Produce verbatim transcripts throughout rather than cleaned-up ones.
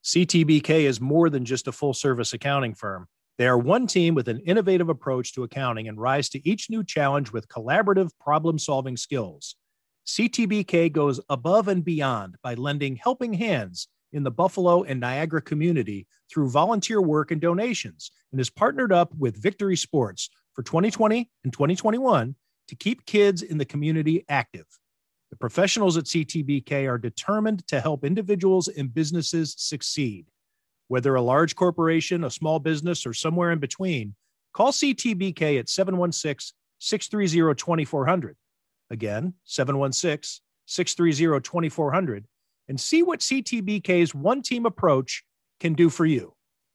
C T B K is more than just a full-service accounting firm. They are one team with an innovative approach to accounting and rise to each new challenge with collaborative problem-solving skills. C T B K goes above and beyond by lending helping hands in the Buffalo and Niagara community through volunteer work and donations, and is partnered up with Victory Sports for twenty twenty and twenty twenty-one to keep kids in the community active. The professionals at C T B K are determined to help individuals and businesses succeed. Whether a large corporation, a small business, or somewhere in between, call C T B K at seven one six, six three zero, two four zero zero. Again, seven one six, six three zero, two four zero zero, and see what C T B K's one-team approach can do for you.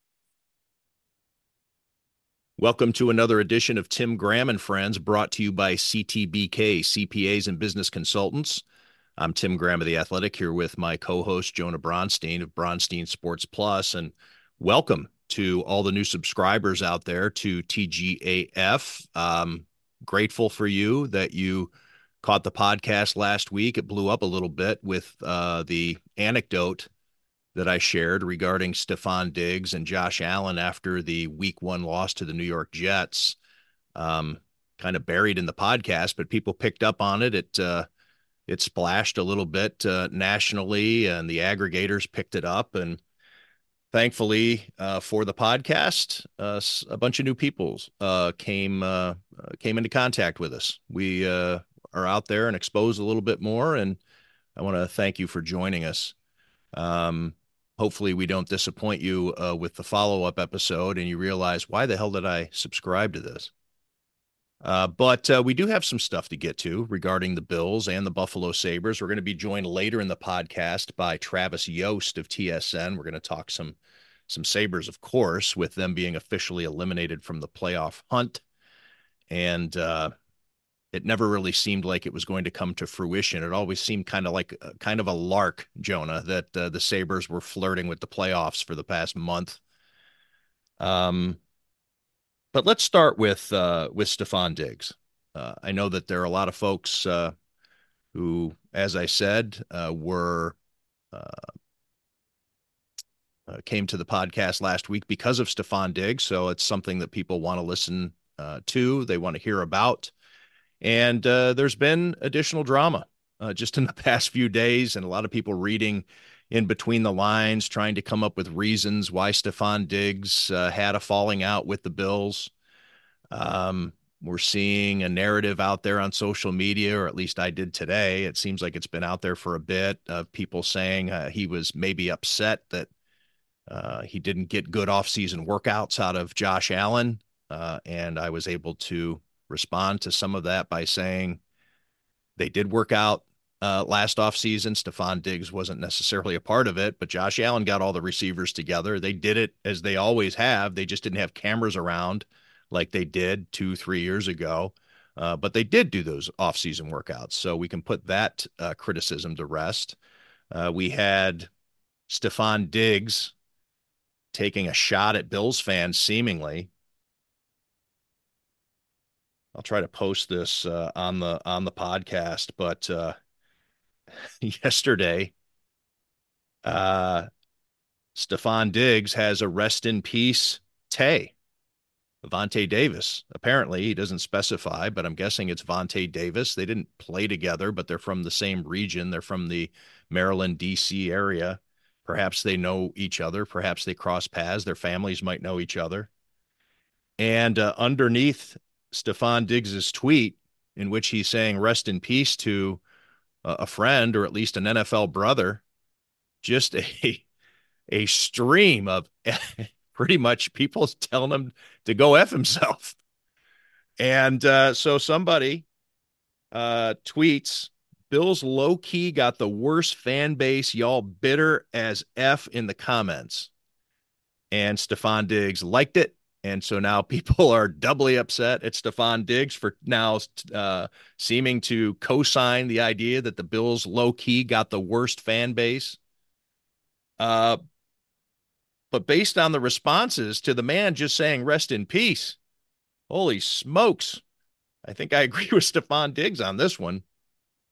Welcome to another edition of Tim Graham and Friends, brought to you by C T B K, C P As and Business Consultants. I'm Tim Graham of The Athletic, here with my co-host Jonah Bronstein of Bronstein Sports Plus, and welcome to all the new subscribers out there to T G A F. Um, grateful for you that you caught the podcast last week. It blew up a little bit with uh, the anecdote that I shared regarding Stefon Diggs and Josh Allen after the week one loss to the New York Jets. Um, kind of buried in the podcast, but people picked up on it. It, uh, it splashed a little bit uh, nationally, and the aggregators picked it up. And thankfully uh, for the podcast, uh, a bunch of new people uh, came, uh, came into contact with us. We uh, are out there and exposed a little bit more, and I want to thank you for joining us. Um, Hopefully we don't disappoint you uh, with the follow-up episode and you realize, why the hell did I subscribe to this? Uh, but uh, we do have some stuff to get to regarding the Bills and the Buffalo Sabres. We're going to be joined later in the podcast by Travis Yost of T S N. We're going to talk some, some Sabres, of course, with them being officially eliminated from the playoff hunt. And uh, it never really seemed like it was going to come to fruition. It always seemed kind of like uh, kind of a lark, Jonah, that uh, the Sabres were flirting with the playoffs for the past month. Um, but let's start with uh, with Stefon Diggs. Uh, I know that there are a lot of folks uh, who, as I said, uh, were uh, uh, came to the podcast last week because of Stefon Diggs. So it's something that people want to listen uh, to. They want to hear about. And uh, there's been additional drama uh, just in the past few days, and a lot of people reading in between the lines, trying to come up with reasons why Stefon Diggs uh, had a falling out with the Bills. Um, we're seeing a narrative out there on social media, or at least I did today. It seems like it's been out there for a bit, of people saying uh, he was maybe upset that uh, he didn't get good offseason workouts out of Josh Allen. Uh, and I was able to respond to some of that by saying they did work out uh, last offseason. Stefon Diggs wasn't necessarily a part of it, but Josh Allen got all the receivers together. They did it as they always have. They just didn't have cameras around like they did two, three years ago. Uh, but they did do those offseason workouts. So we can put that uh, criticism to rest. Uh, we had Stefon Diggs taking a shot at Bills fans, seemingly. I'll try to post this uh, on the on the podcast, but uh, yesterday, uh, Stefon Diggs has a rest in peace Tay, Vontae Davis. Apparently, he doesn't specify, but I'm guessing it's Vontae Davis. They didn't play together, but they're from the same region. They're from the Maryland, D C area. Perhaps they know each other. Perhaps they cross paths. Their families might know each other. And uh, underneath Stefon Diggs's tweet, in which he's saying rest in peace to uh, a friend, or at least an N F L brother, just a a stream of pretty much people telling him to go F himself. And uh, so somebody uh, tweets, Bills low-key got the worst fan base, y'all bitter as F in the comments. And Stefon Diggs liked it. And so now people are doubly upset at Stefon Diggs for now uh, seeming to co-sign the idea that the Bills low-key got the worst fan base. Uh, but based on the responses to the man just saying rest in peace, holy smokes, I think I agree with Stefon Diggs on this one.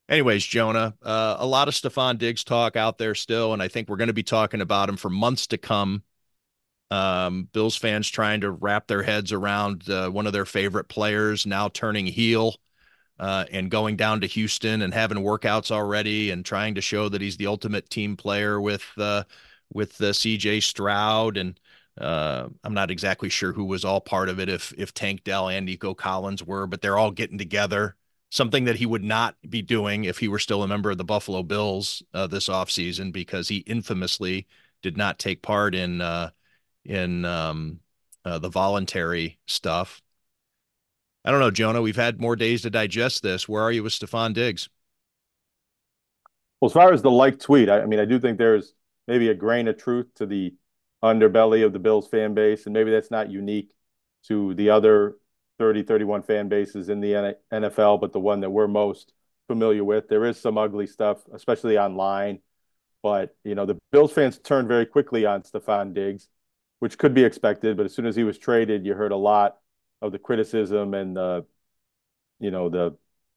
Anyways, Jonah, uh, a lot of Stefon Diggs talk out there still, and I think we're going to be talking about him for months to come. Um, Bills fans trying to wrap their heads around uh, one of their favorite players now turning heel uh, and going down to Houston and having workouts already and trying to show that he's the ultimate team player with uh, with uh, C J Stroud. And uh, I'm not exactly sure who was all part of it, if if Tank Dell and Nico Collins were, but they're all getting together. Something that he would not be doing if he were still a member of the Buffalo Bills uh, this offseason, because he infamously did not take part in uh, in um, uh, the voluntary stuff. I don't know, Jonah. We've had more days to digest this. Where are you with Stefon Diggs? Well, as far as the like tweet, I, I mean, I do think there's maybe a grain of truth to the underbelly of the Bills fan base, and maybe that's not unique to the other thirty, thirty-one fan bases in the N F L, but the one that we're most familiar with. There is some ugly stuff, especially online. But, you know, the Bills fans turned very quickly on Stefon Diggs, which could be expected. But as soon as he was traded, you heard a lot of the criticism and the, you know, the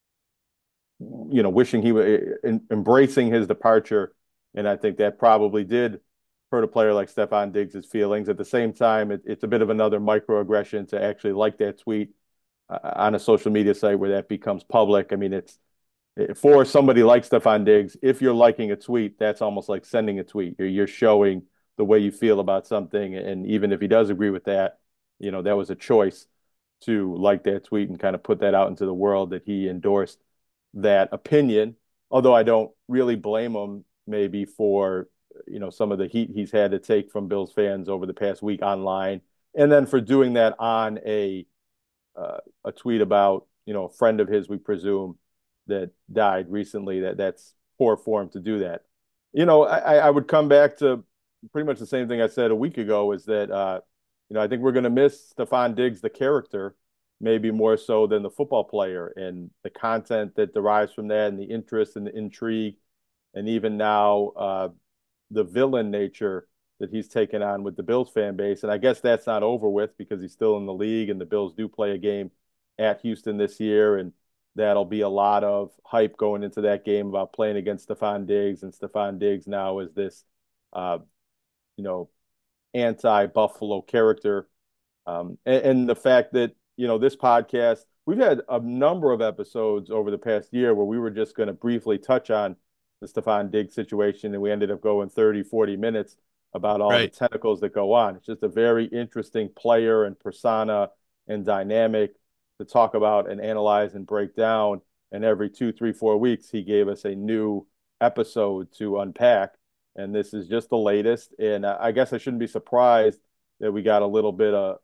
you know, wishing he was embracing his departure. And I think that probably did hurt a player like Stefon Diggs' feelings. At the same time, it, it's a bit of another microaggression to actually like that tweet uh, on a social media site where that becomes public. I mean, it's for somebody like Stefon Diggs, if you're liking a tweet, that's almost like sending a tweet. You're, you're showing the way you feel about something. And even if he does agree with that, you know, that was a choice to like that tweet and kind of put that out into the world that he endorsed that opinion, although I don't really blame him maybe for, you know, some of the heat he's had to take from Bills fans over the past week online. And then for doing that on a uh, a tweet about, you know, a friend of his, we presume, that died recently, that that's poor form to do that. You know, I, I would come back to pretty much the same thing I said a week ago, is that, uh, you know, I think we're going to miss Stefon Diggs, the character, maybe more so than the football player, and the content that derives from that, and the interest and the intrigue, and even now uh, the villain nature that he's taken on with the Bills fan base. And I guess that's not over with, because he's still in the league, and the Bills do play a game at Houston this year, and that'll be a lot of hype going into that game about playing against Stefon Diggs, and Stefon Diggs now is this, uh, you know, anti-Buffalo character. Um, and, and the fact that, you know, this podcast, we've had a number of episodes over the past year where we were just going to briefly touch on the Stefon Diggs situation, and we ended up going thirty, forty minutes about all Right. the tentacles that go on. It's just a very interesting player and persona and dynamic to talk about and analyze and break down. And every two, three, four weeks, he gave us a new episode to unpack. And this is just the latest. And I guess I shouldn't be surprised that we got a little bit of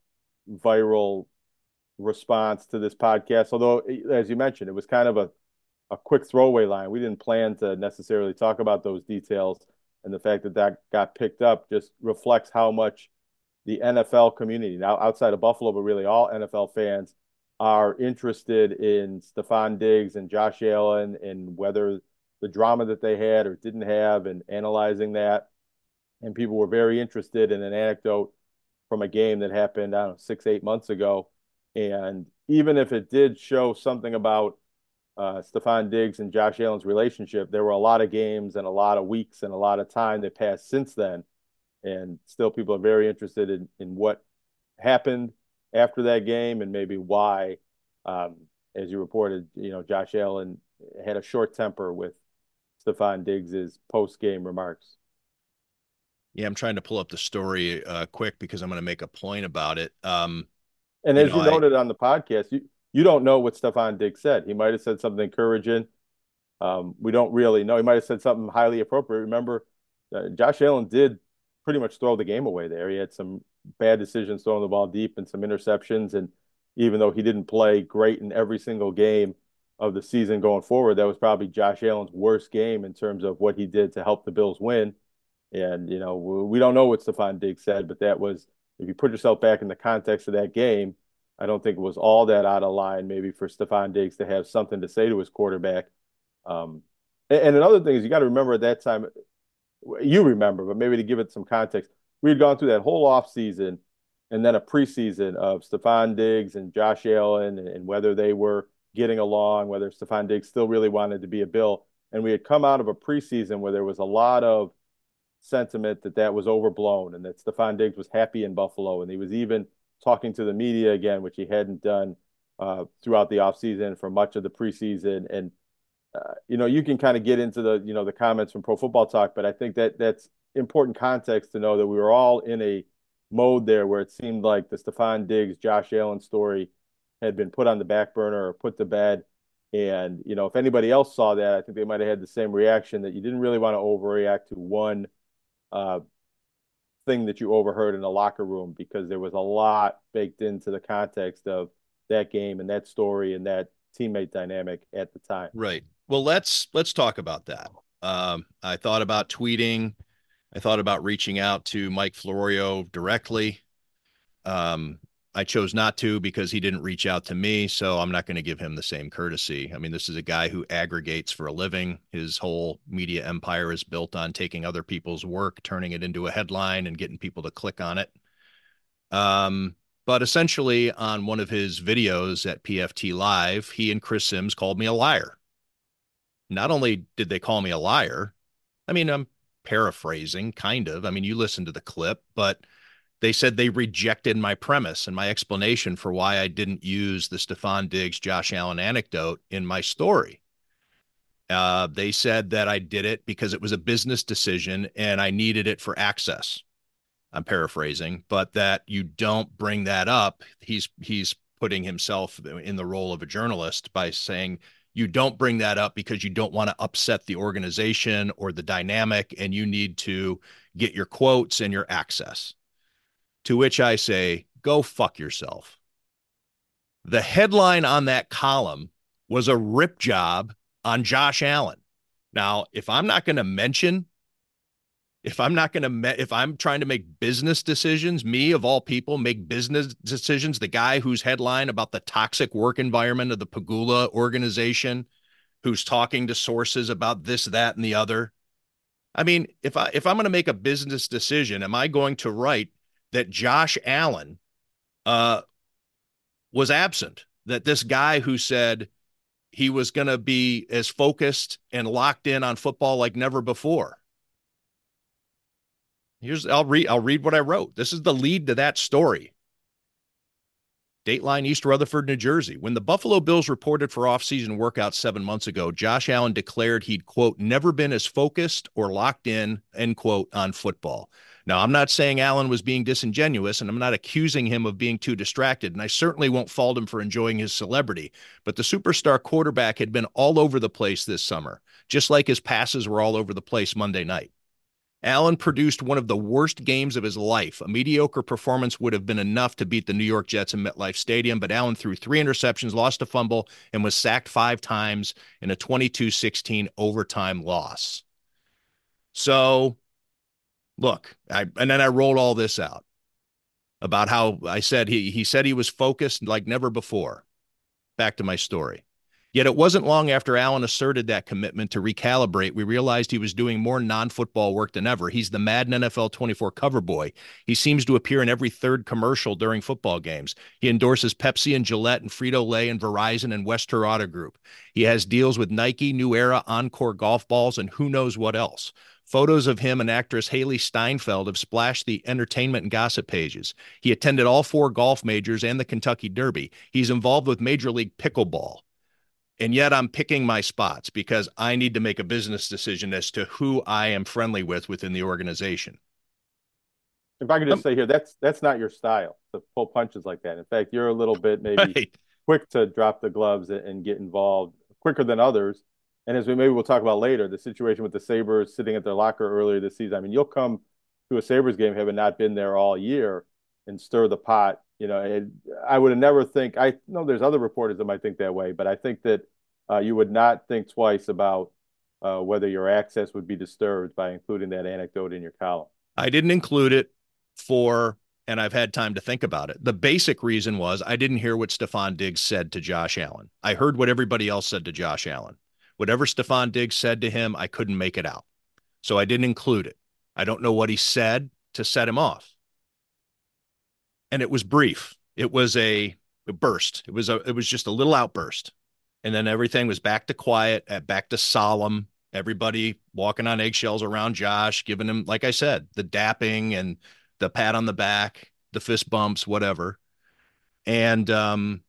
viral response to this podcast. Although, as you mentioned, it was kind of a, a quick throwaway line. We didn't plan to necessarily talk about those details. And the fact that that got picked up just reflects how much the N F L community, now outside of Buffalo, but really all N F L fans, are interested in Stefon Diggs and Josh Allen, and whether the drama that they had or didn't have, and analyzing that. And people were very interested in an anecdote from a game that happened, I don't know, six, eight months ago. And even if it did show something about uh, Stefon Diggs and Josh Allen's relationship, there were a lot of games and a lot of weeks and a lot of time that passed since then. And still people are very interested in, in what happened after that game, and maybe why, um, as you reported, you know, Josh Allen had a short temper with Stefon Diggs's post-game remarks. Yeah, I'm trying to pull up the story uh, quick because I'm going to make a point about it. Um, And you as know, you I noted on the podcast, you, you don't know what Stefon Diggs said. He might have said something encouraging. Um, we don't really know. He might have said something highly appropriate. Remember, uh, Josh Allen did pretty much throw the game away there. He had some bad decisions throwing the ball deep and some interceptions. And even though he didn't play great in every single game of the season going forward, that was probably Josh Allen's worst game in terms of what he did to help the Bills win. And, you know, we don't know what Stefon Diggs said, but that was, if you put yourself back in the context of that game, I don't think it was all that out of line maybe for Stefon Diggs to have something to say to his quarterback. Um, and, and another thing is, you got to remember at that time, you remember, but maybe to give it some context, we had gone through that whole offseason and then a preseason of Stefon Diggs and Josh Allen, and, and whether they were getting along, whether Stefon Diggs still really wanted to be a Bill. And we had come out of a preseason where there was a lot of sentiment that that was overblown and that Stefon Diggs was happy in Buffalo. And he was even talking to the media again, which he hadn't done uh, throughout the offseason for much of the preseason. And, uh, you know, you can kind of get into the, you know, the comments from Pro Football Talk, but I think that that's important context to know that we were all in a mode there where it seemed like the Stefon Diggs, Josh Allen story had been put on the back burner or put to bed. And, you know, if anybody else saw that, I think they might have had the same reaction, that you didn't really want to overreact to one uh, thing that you overheard in the locker room, because there was a lot baked into the context of that game and that story and that teammate dynamic at the time. Right. Well, let's let's talk about that. Um, I thought about tweeting. I thought about reaching out to Mike Florio directly. Um, I chose not to because he didn't reach out to me, so I'm not going to give him the same courtesy. I mean, this is a guy who aggregates for a living. His whole media empire is built on taking other people's work, turning it into a headline, and getting people to click on it. Um, but essentially, on one of his videos at P F T Live, he and Chris Sims called me a liar. Not only did they call me a liar, I mean, I'm paraphrasing, kind of. I mean, you listen to the clip, but they said they rejected my premise and my explanation for why I didn't use the Stefon Diggs, Josh Allen anecdote in my story. Uh, they said that I did it because it was a business decision and I needed it for access. I'm paraphrasing, but that you don't bring that up. He's he's putting himself in the role of a journalist by saying you don't bring that up because you don't want to upset the organization or the dynamic, and you need to get your quotes and your access. To which I say, go fuck yourself. The headline on that column was a rip job on Josh Allen. Now, if I'm not going to mention, if I'm not going to, me- if I'm trying to make business decisions, me of all people make business decisions, the guy whose headline about the toxic work environment of the Pagula organization, who's talking to sources about this, that, and the other. I mean, if I, if I'm going to make a business decision, am I going to write that Josh Allen uh, was absent, that this guy who said he was going to be as focused and locked in on football like never before? Here's, I'll read, I'll read what I wrote. This is the lead to that story. Dateline, East Rutherford, New Jersey. When the Buffalo Bills reported for off-season workouts seven months ago, Josh Allen declared he'd, quote, never been as focused or locked in, end quote, on football. Now, I'm not saying Allen was being disingenuous, and I'm not accusing him of being too distracted, and I certainly won't fault him for enjoying his celebrity. But the superstar quarterback had been all over the place this summer, just like his passes were all over the place Monday night. Allen produced one of the worst games of his life. A mediocre performance would have been enough to beat the New York Jets in MetLife Stadium, but Allen threw three interceptions, lost a fumble, and was sacked five times in a twenty-two sixteen overtime loss. So, look, I, and then I rolled all this out about how I said he, he said he was focused like never before. Back to my story. Yet it wasn't long after Allen asserted that commitment to recalibrate, we realized he was doing more non-football work than ever. He's the Madden N F L twenty-four cover boy. He seems to appear in every third commercial during football games. He endorses Pepsi and Gillette and Frito-Lay and Verizon and Wester Auto Group. He has deals with Nike, New Era, Encore golf balls, and who knows what else. Photos of him and actress Haley Steinfeld have splashed the entertainment and gossip pages. He attended all four golf majors and the Kentucky Derby. He's involved with Major League Pickleball. And yet I'm picking my spots because I need to make a business decision as to who I am friendly with within the organization. If I could just um, say here, that's that's not your style to pull punches like that. In fact, you're a little bit maybe right. quick to drop the gloves and get involved quicker than others. And as we maybe we'll talk about later, the situation with the Sabres sitting at their locker earlier this season. I mean, you'll come to a Sabres game having not been there all year and stir the pot. You know, it, I would have never think, I know there's other reporters that might think that way, but I think that uh, you would not think twice about uh, whether your access would be disturbed by including that anecdote in your column. I didn't include it for, and I've had time to think about it. The basic reason was I didn't hear what Stefon Diggs said to Josh Allen. I heard what everybody else said to Josh Allen. Whatever Stefon Diggs said to him, I couldn't make it out. So I didn't include it. I don't know what he said to set him off. And it was brief. It was a, a burst. It was a, it was just a little outburst. And then everything was back to quiet, uh, back to solemn. Everybody walking on eggshells around Josh, giving him, like I said, the dapping and the pat on the back, the fist bumps, whatever. And um,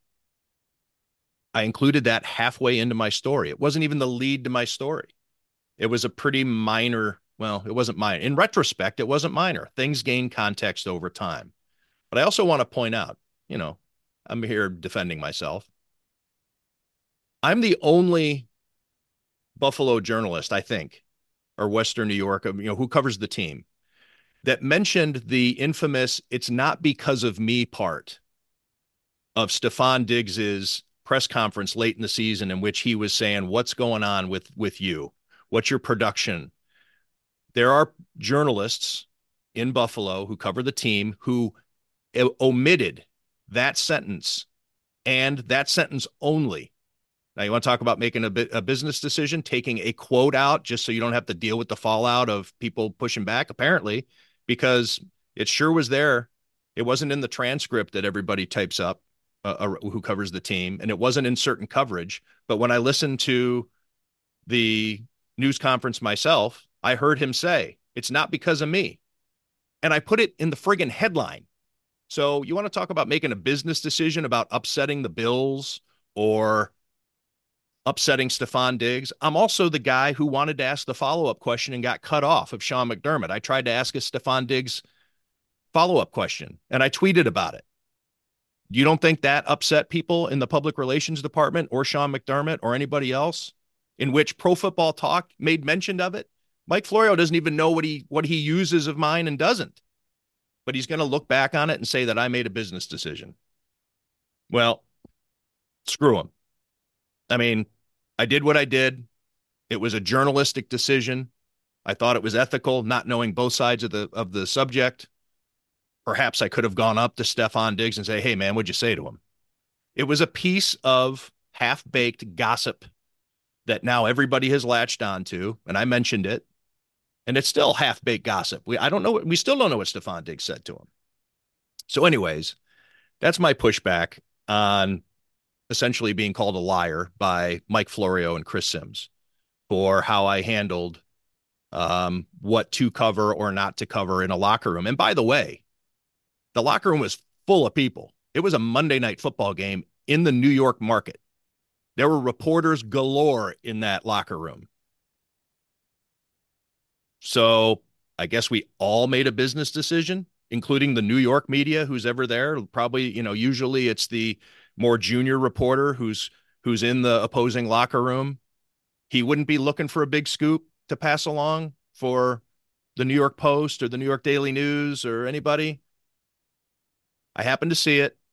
I included that halfway into my story. It wasn't even the lead to my story. It was a pretty minor, well, it wasn't minor. In retrospect, it wasn't minor. Things gain context over time. But I also want to point out, you know, I'm here defending myself. I'm the only Buffalo journalist, I think, or Western New York, you know, who covers the team, that mentioned the infamous "it's not because of me" part of Stefon Diggs's press conference late in the season, in which he was saying, "What's going on with with you? What's your production?" There are journalists in Buffalo who cover the team who omitted that sentence, and that sentence only. Now, you want to talk about making a, a business decision, taking a quote out just so you don't have to deal with the fallout of people pushing back, apparently, because it sure was there. It wasn't in the transcript that everybody types up uh, uh, who covers the team, and it wasn't in certain coverage. But when I listened to the news conference myself, I heard him say, "It's not because of me." And I put it in the friggin' headline. So you want to talk about making a business decision about upsetting the Bills or upsetting Stefon Diggs? I'm also the guy who wanted to ask the follow-up question and got cut off of Sean McDermott. I tried to ask a Stefon Diggs follow-up question, and I tweeted about it. You don't think that upset people in the public relations department or Sean McDermott or anybody else, in which Pro Football Talk made mention of it? Mike Florio doesn't even know what he what he uses of mine and doesn't. But he's going to look back on it and say that I made a business decision. Well, screw him. I mean, I did what I did. It was a journalistic decision. I thought it was ethical, not knowing both sides of the of the subject. Perhaps I could have gone up to Stefon Diggs and say, "Hey, man, what'd you say to him?" It was a piece of half-baked gossip that now everybody has latched onto, and I mentioned it. And it's still half-baked gossip. We I don't know. We still don't know what Stefon Diggs said to him. So anyways, that's my pushback on essentially being called a liar by Mike Florio and Chris Sims for how I handled um, what to cover or not to cover in a locker room. And by the way, the locker room was full of people. It was a Monday night football game in the New York market. There were reporters galore in that locker room. So I guess we all made a business decision, including the New York media who's ever there. Probably, you know, usually it's the more junior reporter who's who's in the opposing locker room. He wouldn't be looking for a big scoop to pass along for the New York Post or the New York Daily News or anybody. I happened to see it.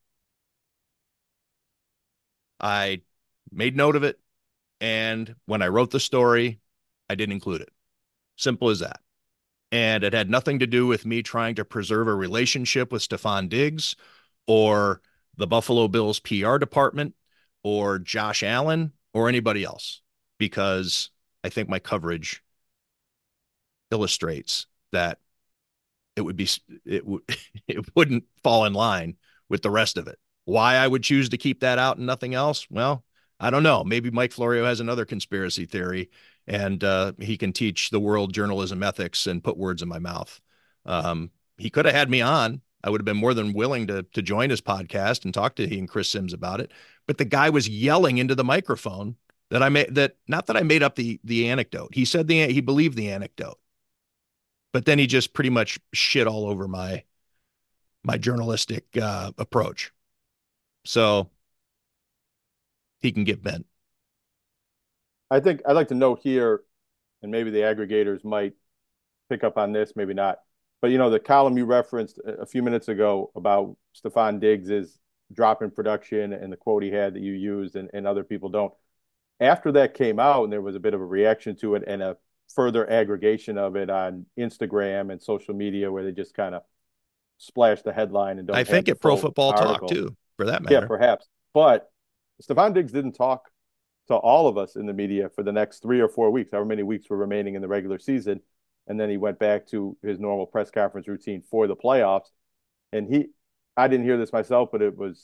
I made note of it. And when I wrote the story, I didn't include it. Simple as that. And it had nothing to do with me trying to preserve a relationship with Stefon Diggs or the Buffalo Bills P R department or Josh Allen or anybody else, because I think my coverage illustrates that it would be, it would, it wouldn't fall in line with the rest of it. Why I would choose to keep that out and nothing else? Well, I don't know. Maybe Mike Florio has another conspiracy theory, and uh, he can teach the world journalism ethics and put words in my mouth. Um, he could have had me on. I would have been more than willing to to join his podcast and talk to he and Chris Sims about it. But the guy was yelling into the microphone that I made that not that I made up the the anecdote. He said the he believed the anecdote, but then he just pretty much shit all over my my journalistic uh, approach. So he can get bent. I think I'd like to note here, and maybe the aggregators might pick up on this, maybe not. But, you know, the column you referenced a few minutes ago about Stefon Diggs' drop in production and the quote he had that you used and, and other people don't. After that came out and there was a bit of a reaction to it and a further aggregation of it on Instagram and social media where they just kind of splash the headline and don't. I think at Pro Football Talk too, for that matter. Yeah, perhaps. But Stefon Diggs didn't talk to all of us in the media for the next three or four weeks, however many weeks were remaining in the regular season. And then he went back to his normal press conference routine for the playoffs. And he, I didn't hear this myself, but it was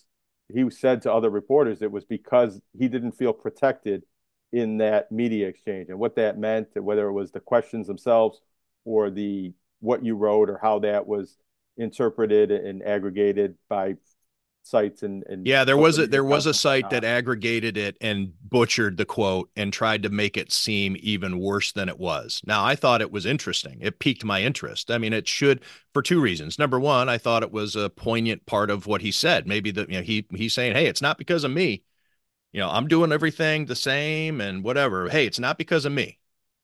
he said to other reporters it was because he didn't feel protected in that media exchange, and what that meant, whether it was the questions themselves or the what you wrote or how that was interpreted and aggregated by sites and, and Yeah, there was social a media there was accounts a and site that whatnot. aggregated it and butchered the quote and tried to make it seem even worse than it was. Now, I thought it was interesting. It piqued my interest. I mean, it should for two reasons. Number one, I thought it was a poignant part of what he said. Maybe that, you know, he he's saying, "Hey, it's not because of me. You know, I'm doing everything the same and whatever. Hey, it's not because of me."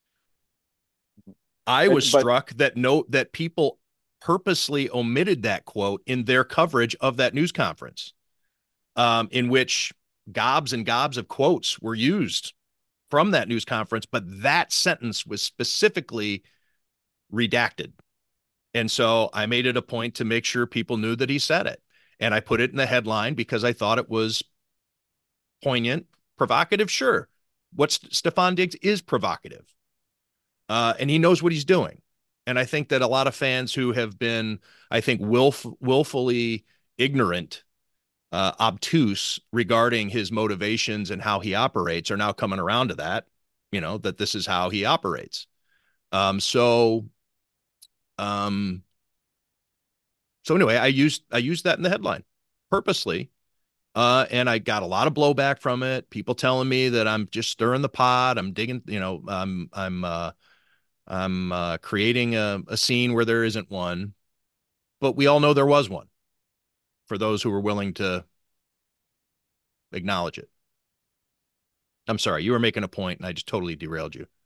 I was And, but struck that note that people purposely omitted that quote in their coverage of that news conference, um, in which gobs and gobs of quotes were used from that news conference, but that sentence was specifically redacted. And so I made it a point to make sure people knew that he said it. And I put it in the headline because I thought it was poignant, provocative. Sure. What's Stefon Diggs is provocative. Uh, and he knows what he's doing. And I think that a lot of fans who have been, I think, willf- willfully ignorant, uh, obtuse regarding his motivations and how he operates are now coming around to that, you know, that this is how he operates. Um, so, um, so anyway, I used I used that in the headline purposely, uh, and I got a lot of blowback from it. People telling me that I'm just stirring the pot. I'm digging, you know, I'm I'm uh, I'm uh, creating a, a scene where there isn't one, but we all know there was one for those who were willing to acknowledge it. I'm sorry, you were making a point and I just totally derailed you.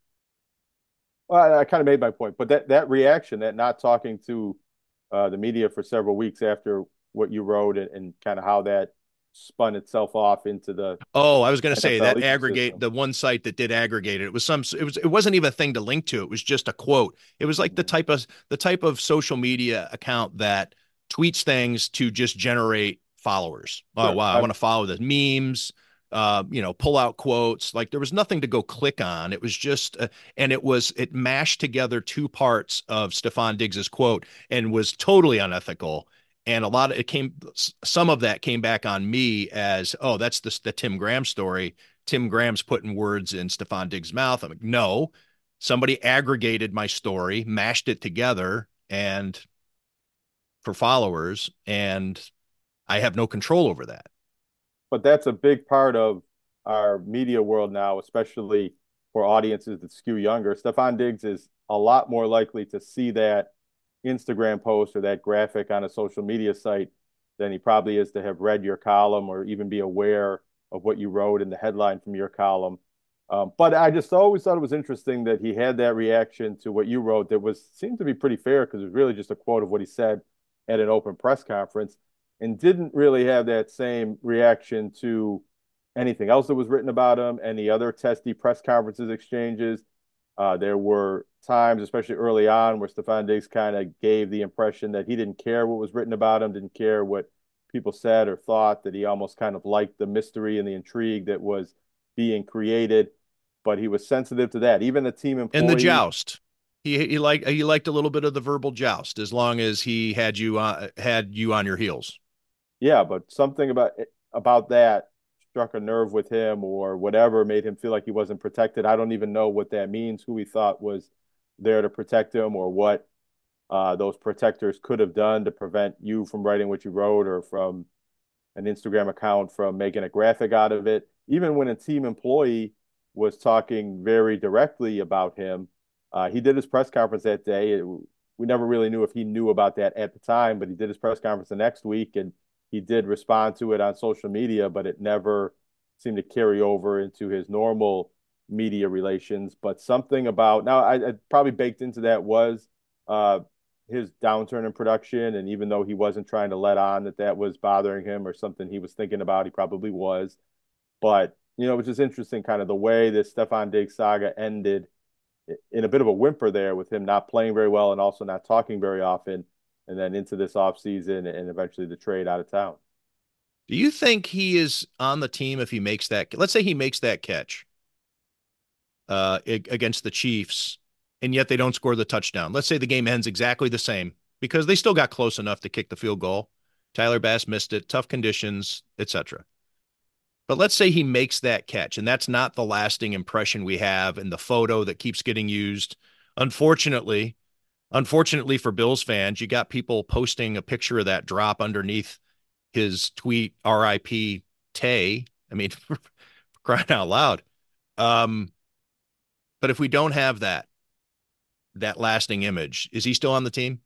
well, I, I kind of made my point, but that that reaction, that not talking to uh, the media for several weeks after what you wrote, and, and kind of how that spun itself off into the Oh, I was going to say N F L that aggregate ecosystem. the one site that did aggregate it. It was some. It was. It wasn't even a thing to link to. It was just a quote. It was like the Mhm. type of the type of social media account that tweets things to just generate followers. Oh Sure. wow, I I, want to follow this memes. Uh, you know, pull out quotes. Like there was nothing to go click on. It was just, uh, and it was it mashed together two parts of Stefon Diggs's quote and was totally unethical, and a lot of it came some of that came back on me as, oh, that's the, the Tim Graham story. Tim Graham's putting words in Stefon Diggs' mouth. I'm like, no, somebody aggregated my story, mashed it together and for followers, and I have no control over that. but that's a big part of our media world now, especially for audiences that skew younger. Stefon Diggs is a lot more likely to see that Instagram post or that graphic on a social media site than he probably is to have read your column or even be aware of what you wrote in the headline from your column. Um, but I just always thought it was interesting that he had that reaction to what you wrote that was seemed to be pretty fair because it was really just a quote of what he said at an open press conference, and didn't really have that same reaction to anything else that was written about him, any other testy press conferences, exchanges. Uh, there were times, especially early on, where Stefon Diggs kind of gave the impression that he didn't care what was written about him, didn't care what people said or thought, that he almost kind of liked the mystery and the intrigue that was being created. But he was sensitive to that. Even the team And the employees, joust. He he liked he liked a little bit of the verbal joust as long as he had you on had you on your heels. yeah, but something about about that struck a nerve with him or whatever made him feel like he wasn't protected. I don't even know what that means, who he thought was there to protect him or what uh, those protectors could have done to prevent you from writing what you wrote or from an Instagram account from making a graphic out of it. Even when a team employee was talking very directly about him, uh, he did his press conference that day. It, we never really knew if he knew about that at the time, but he did his press conference the next week and he did respond to it on social media, but it never seemed to carry over into his normal media relations. But something about now, I, I probably baked into that was uh, his downturn in production. And even though he wasn't trying to let on that that was bothering him or something he was thinking about, he probably was. But, you know, it was just interesting kind of the way this Stefon Diggs saga ended in a bit of a whimper there with him not playing very well and also not talking very often. And then into this offseason and eventually the trade out of town. Do you think he is on the team if he makes that? Let's say he makes that catch uh, against the Chiefs, and yet they don't score the touchdown. Let's say the game ends exactly the same because they still got close enough to kick the field goal. Tyler Bass missed it, tough conditions, et cetera. But let's say he makes that catch, and that's not the lasting impression we have in the photo that keeps getting used. Unfortunately, unfortunately for Bills fans, you got people posting a picture of that drop underneath his tweet, R I P Tay. I mean, crying out loud. Um, but if we don't have that, that lasting image, is he still on the team?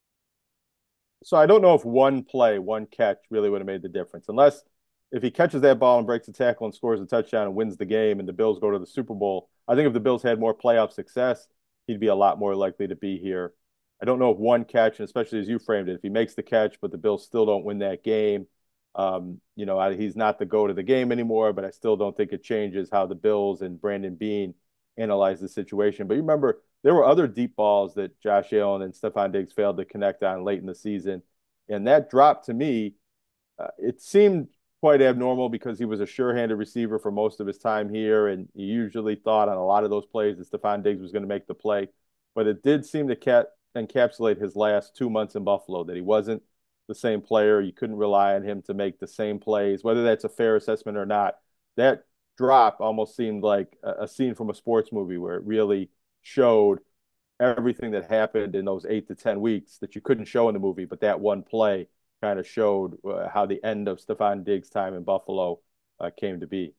So I don't know if one play, one catch really would have made the difference, unless if he catches that ball and breaks a tackle and scores a touchdown and wins the game and the Bills go to the Super Bowl. I think if the Bills had more playoff success, he'd be a lot more likely to be here. I don't know if one catch, and especially as you framed it, if he makes the catch, but the Bills still don't win that game, um, you know, I, he's not the go to the game anymore, but I still don't think it changes how the Bills and Brandon Beane analyze the situation. But you remember, there were other deep balls that Josh Allen and Stefon Diggs failed to connect on late in the season. And that drop to me, uh, it seemed quite abnormal because he was a sure-handed receiver for most of his time here, and you usually thought on a lot of those plays that Stefon Diggs was going to make the play. But it did seem to cat- encapsulate his last two months in Buffalo, that he wasn't the same player. You couldn't rely on him to make the same plays, whether that's a fair assessment or not. That drop almost seemed like a, a scene from a sports movie where it really showed everything that happened in those eight to ten weeks that you couldn't show in the movie, but that one play kind of showed uh, how the end of Stefon Diggs' time in Buffalo uh, came to be.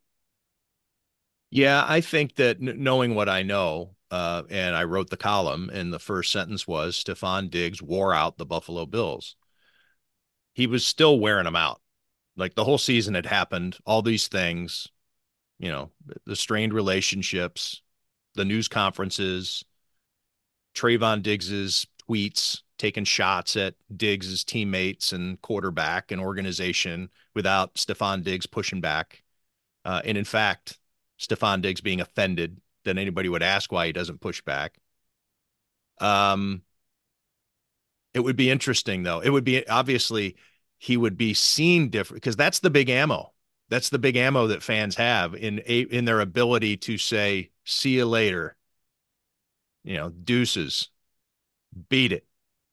Yeah, I think that n- knowing what I know, uh, and I wrote the column, and the first sentence was Stefon Diggs wore out the Buffalo Bills. He was still wearing them out. Like the whole season had happened, all these things, you know, the strained relationships, the news conferences, Trayvon Diggs's tweets, taking shots at Diggs's teammates and quarterback and organization without Stefon Diggs pushing back. Uh, and in fact, Stefon Diggs being offended that anybody would ask why he doesn't push back. Um, it would be interesting, though. It would be obviously he would be seen different because that's the big ammo. That's the big ammo that fans have in a, in their ability to say, "See you later," you know, deuces, beat it.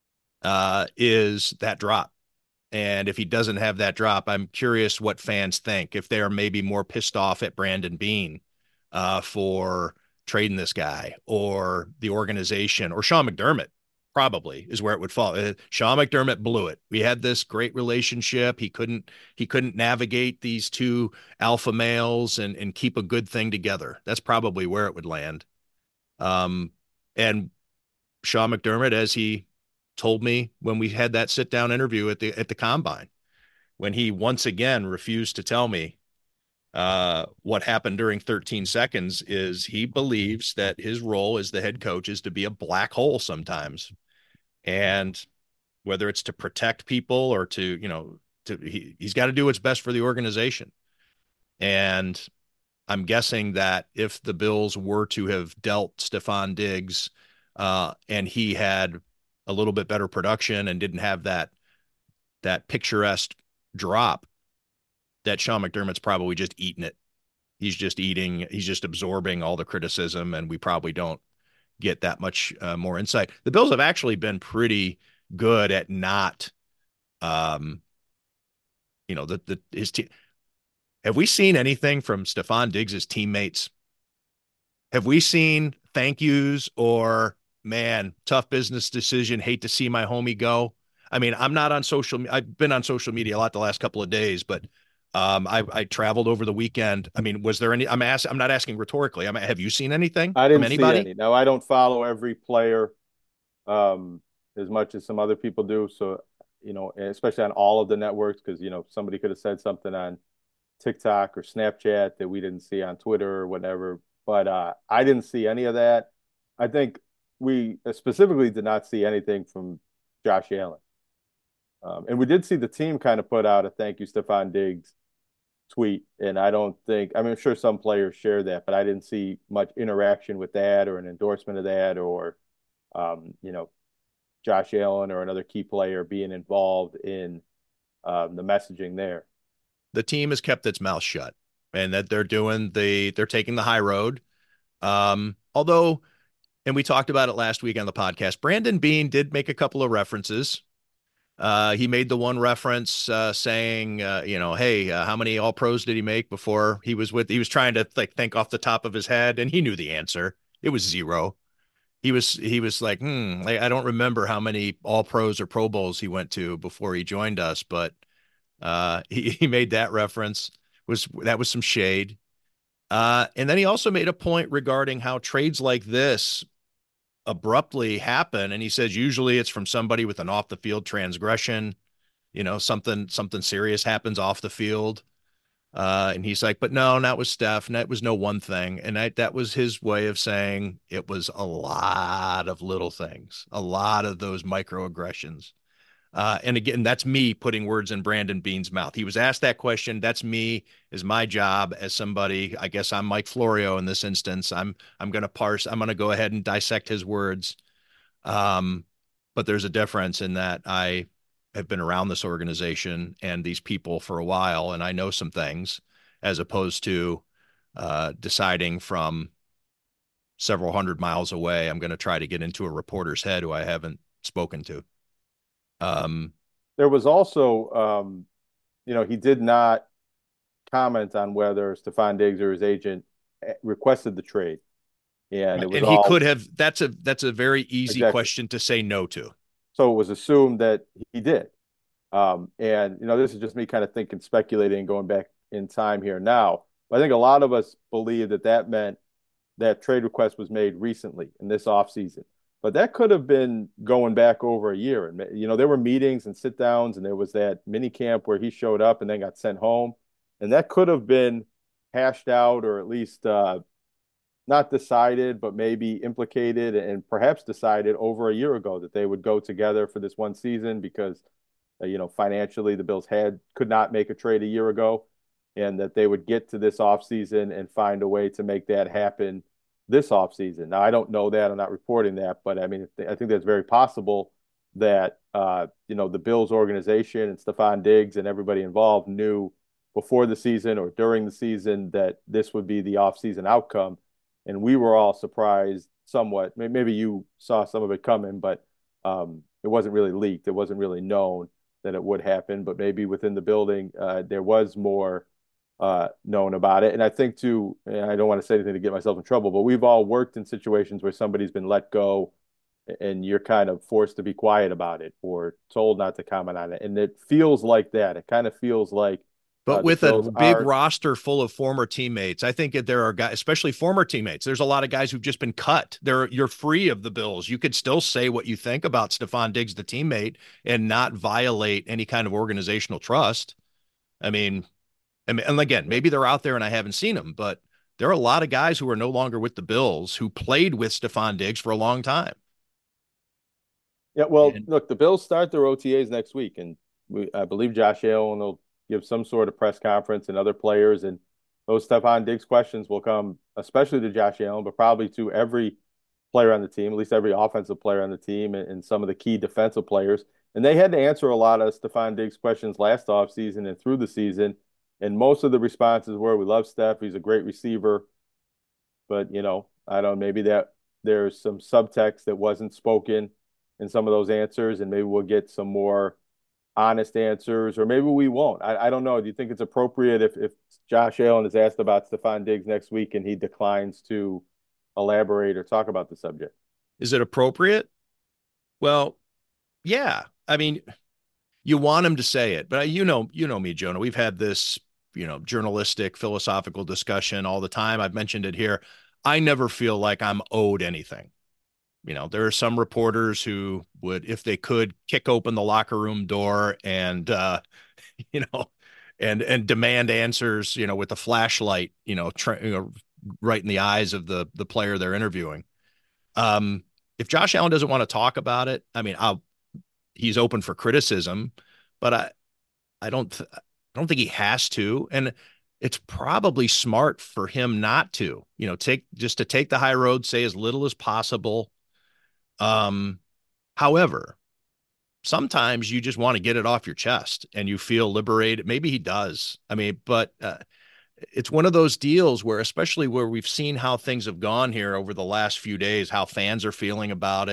Uh, is that drop? And if he doesn't have that drop, I'm curious what fans think. If they are maybe more pissed off at Brandon Beane uh, for trading this guy, or the organization, or Sean McDermott, probably is where it would fall. Uh, Sean McDermott blew it. We had this great relationship. He couldn't he couldn't navigate these two alpha males and and keep a good thing together. That's probably where it would land. Um, and Sean McDermott, as he told me when we had that sit down interview at the at the combine, when he once again refused to tell me uh, what happened during thirteen seconds, is he believes that his role as the head coach is to be a black hole sometimes. And whether it's to protect people or to, you know, to he, he's got to do what's best for the organization. And I'm guessing that if the Bills were to have dealt Stefon Diggs uh, and he had a little bit better production and didn't have that that picturesque drop, that Sean McDermott's probably just eating it. He's just eating, he's just absorbing all the criticism, and we probably don't get that much uh, more insight. The Bills have actually been pretty good at not, um, you know, the, the his team. Have we seen anything from Stefon Diggs' teammates? Have we seen thank yous or, man, tough business decision, hate to see my homie go? I mean, I'm not on social. I've been on social media a lot the last couple of days, but um, I, I traveled over the weekend. I mean, was there any? I'm asking. I'm not asking rhetorically. I mean, have you seen anything I from didn't see anybody? any. Now, I don't follow every player um, as much as some other people do. So, you know, especially on all of the networks, because, you know, somebody could have said something on TikTok or Snapchat that we didn't see on Twitter or whatever. But uh, I didn't see any of that. I think we specifically did not see anything from Josh Allen. Um, and we did see the team kind of put out a thank you, Stefon Diggs tweet. And I don't think, I mean, I'm sure some players share that, but I didn't see much interaction with that or an endorsement of that or, um, you know, Josh Allen or another key player being involved in um, the messaging there. The team has kept its mouth shut, and that they're doing the they're taking the high road. Um, although, and we talked about it last week on the podcast, Brandon Beane did make a couple of references Uh, he made the one reference uh, saying, uh, you know, hey, uh, how many All Pros did he make before he was with? He was trying to like think off the top of his head, and he knew the answer. It was zero. He was he was like, hmm, I, I don't remember how many All Pros or Pro Bowls he went to before he joined us, but uh, he he made that reference. Was that was some shade. Uh, and then he also made a point regarding how trades like this abruptly happen. And he says usually it's from somebody with an off the field transgression, you know, something something serious happens off the field. Uh, and he's like, but no, not with Steph. And that was no one thing. And I, that was his way of saying it was a lot of little things, a lot of those microaggressions. Uh, and again, that's me putting words in Brandon Beane's mouth. He was asked that question. That's me, is my job as somebody. I guess I'm Mike Florio in this instance. I'm I'm going to parse. I'm going to go ahead and dissect his words. Um, but there's a difference in that I have been around this organization and these people for a while, and I know some things, as opposed to uh, deciding from several hundred miles away, I'm going to try to get into a reporter's head who I haven't spoken to. Um, There was also, um, you know, he did not comment on whether Stefon Diggs or his agent eh, requested the trade, and it was and he all could have. That's a that's a very easy exactly. question to say no to. So it was assumed that he did. Um, and you know, this is just me kind of thinking, speculating, going back in time here now. But I think a lot of us believe that that meant that trade request was made recently in this offseason. But that could have been going back over a year. And, you know, there were meetings and sit downs, and there was that mini camp where he showed up and then got sent home. And that could have been hashed out, or at least uh, not decided, but maybe implicated and perhaps decided over a year ago that they would go together for this one season because, uh, you know, financially the Bills had could not make a trade a year ago, and that they would get to this offseason and find a way to make that happen this offseason. Now, I don't know that. I'm not reporting that, but I mean, I think that's very possible that, uh, you know, the Bills organization and Stefon Diggs and everybody involved knew before the season or during the season that this would be the offseason outcome. And we were all surprised somewhat. Maybe you saw some of it coming, but um, it wasn't really leaked. It wasn't really known that it would happen, but maybe within the building, uh, there was more uh, known about it. And I think too, and I don't want to say anything to get myself in trouble, but we've all worked in situations where somebody's been let go and you're kind of forced to be quiet about it or told not to comment on it. And it feels like that. It kind of feels like But uh, the with a Bills big are roster full of former teammates, I think that there are guys, especially former teammates. There's a lot of guys who've just been cut. They're you're free of the Bills. You could still say what you think about Stefon Diggs, the teammate, and not violate any kind of organizational trust. I mean, and, and again, maybe they're out there and I haven't seen them, but there are a lot of guys who are no longer with the Bills who played with Stefon Diggs for a long time. Yeah, well, And look, the Bills start their O T As next week, and we, I believe Josh Allen will give some sort of press conference and other players, and those Stephon Diggs questions will come, especially to Josh Allen, but probably to every player on the team, at least every offensive player on the team, and, and some of the key defensive players. And they had to answer a lot of Stephon Diggs questions last offseason and through the season. And most of the responses were, "We love Steph. He's a great receiver." But, you know, I don't know, maybe that there's some subtext that wasn't spoken in some of those answers, and maybe we'll get some more honest answers, or maybe we won't. I, I don't know. Do you think it's appropriate if, if Josh Allen is asked about Stefon Diggs next week and he declines to elaborate or talk about the subject? is it appropriate? Well, yeah. I mean, you want him to say it, but you know, you know me, Jonah. We've had this, you know, journalistic, philosophical discussion all the time. I've mentioned it here. I never feel like I'm owed anything. You know, there are some reporters who would, if they could, kick open the locker room door and, uh, you know, and and demand answers, you know, with a flashlight, you know, try, you know, right in the eyes of the the player they're interviewing. Um, if Josh Allen doesn't want to talk about it, I mean, I'll, he's open for criticism, but I I don't th- I don't think he has to, and it's probably smart for him not to. You know, take just to take the high road, say as little as possible. Um, however, sometimes you just want to get it off your chest and you feel liberated. Maybe he does. I mean, but uh, it's one of those deals where, especially where we've seen how things have gone here over the last few days, how fans are feeling about it,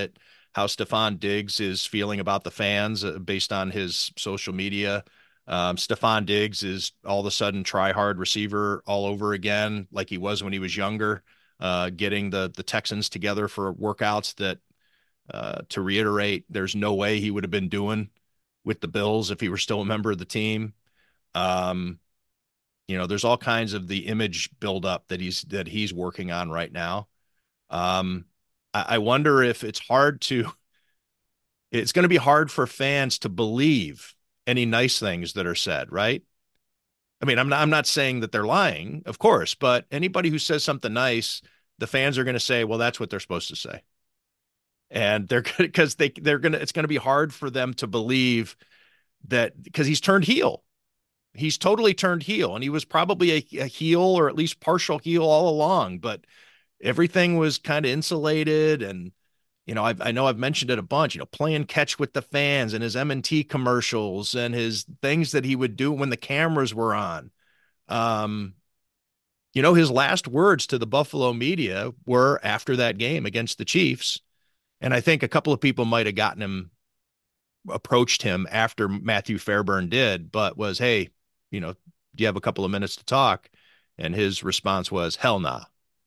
how Stefon Diggs is feeling about the fans uh, based on his social media. Um, Stefon Diggs is all of a sudden try hard receiver all over again, like he was when he was younger, uh, getting the the Texans together for workouts that, uh, to reiterate, there's no way he would have been doing with the Bills if he were still a member of the team. Um, you know, there's all kinds of the image buildup that he's that he's working on right now. Um, I, I wonder if it's hard to, it's going to be hard for fans to believe any nice things that are said, right? I mean, I'm not, I'm not saying that they're lying, of course, but anybody who says something nice, the fans are going to say, well, that's what they're supposed to say. And they're because they, they're going to, it's going to be hard for them to believe that because he's turned heel. He's totally turned heel, and he was probably a, a heel or at least partial heel all along, but everything was kind of insulated. And, you know, I've, I know I've mentioned it a bunch, you know, playing catch with the fans and his M and T commercials and his things that he would do when the cameras were on. Um, you know, his last words to the Buffalo media were after that game against the Chiefs. And I think a couple of people might have gotten him, approached him after Matthew Fairburn did, but was, hey, you know, do you have a couple of minutes to talk? And his response was, hell nah.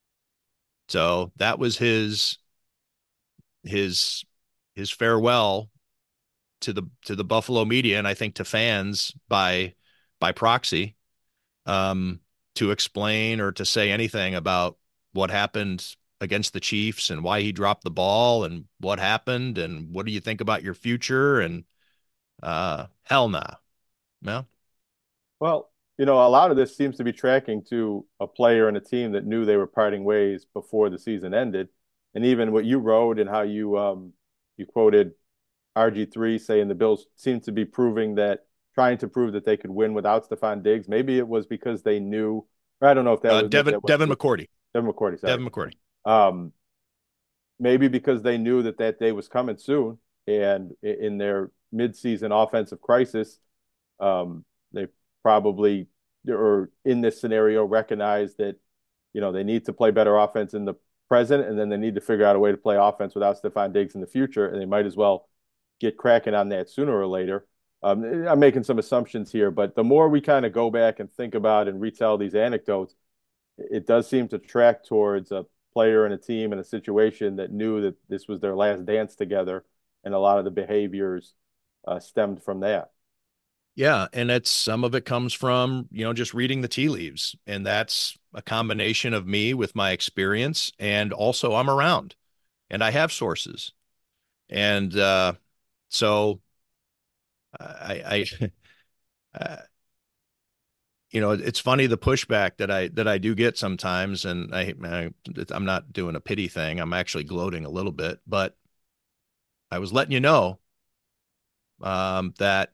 So that was his, his, his farewell to the, to the Buffalo media. And I think to fans by, by proxy, um, to explain or to say anything about what happened against the Chiefs and why he dropped the ball and what happened and what do you think about your future? And, uh, hell nah. No. Well, you know, a lot of this seems to be tracking to a player and a team that knew they were parting ways before the season ended. And even what you wrote and how you um you quoted R G three saying the Bills seemed to be proving that trying to prove that they could win without Stefon Diggs. Maybe it was because they knew, or I don't know if that Uh, was maybe Devin, that Devin was McCourty, Devin McCourty, sorry. Devin McCourty. Um, maybe because they knew that that day was coming soon, and in their midseason offensive crisis, um, they probably, or in this scenario, recognize that, you know, they need to play better offense in the present, and then they need to figure out a way to play offense without Stefon Diggs in the future, and they might as well get cracking on that sooner or later. Um, I'm making some assumptions here, but the more we kind of go back and think about and retell these anecdotes, it does seem to track towards a player and a team and a situation that knew that this was their last dance together, and a lot of the behaviors uh, stemmed from that. Yeah, and it's some of it comes from, you know, just reading the tea leaves, and that's a combination of me with my experience, and also I'm around, and I have sources, and uh, so I, I uh, you know, it's funny the pushback that I that I do get sometimes, and I, I I'm not doing a pity thing. I'm actually gloating a little bit, but I was letting you know um, that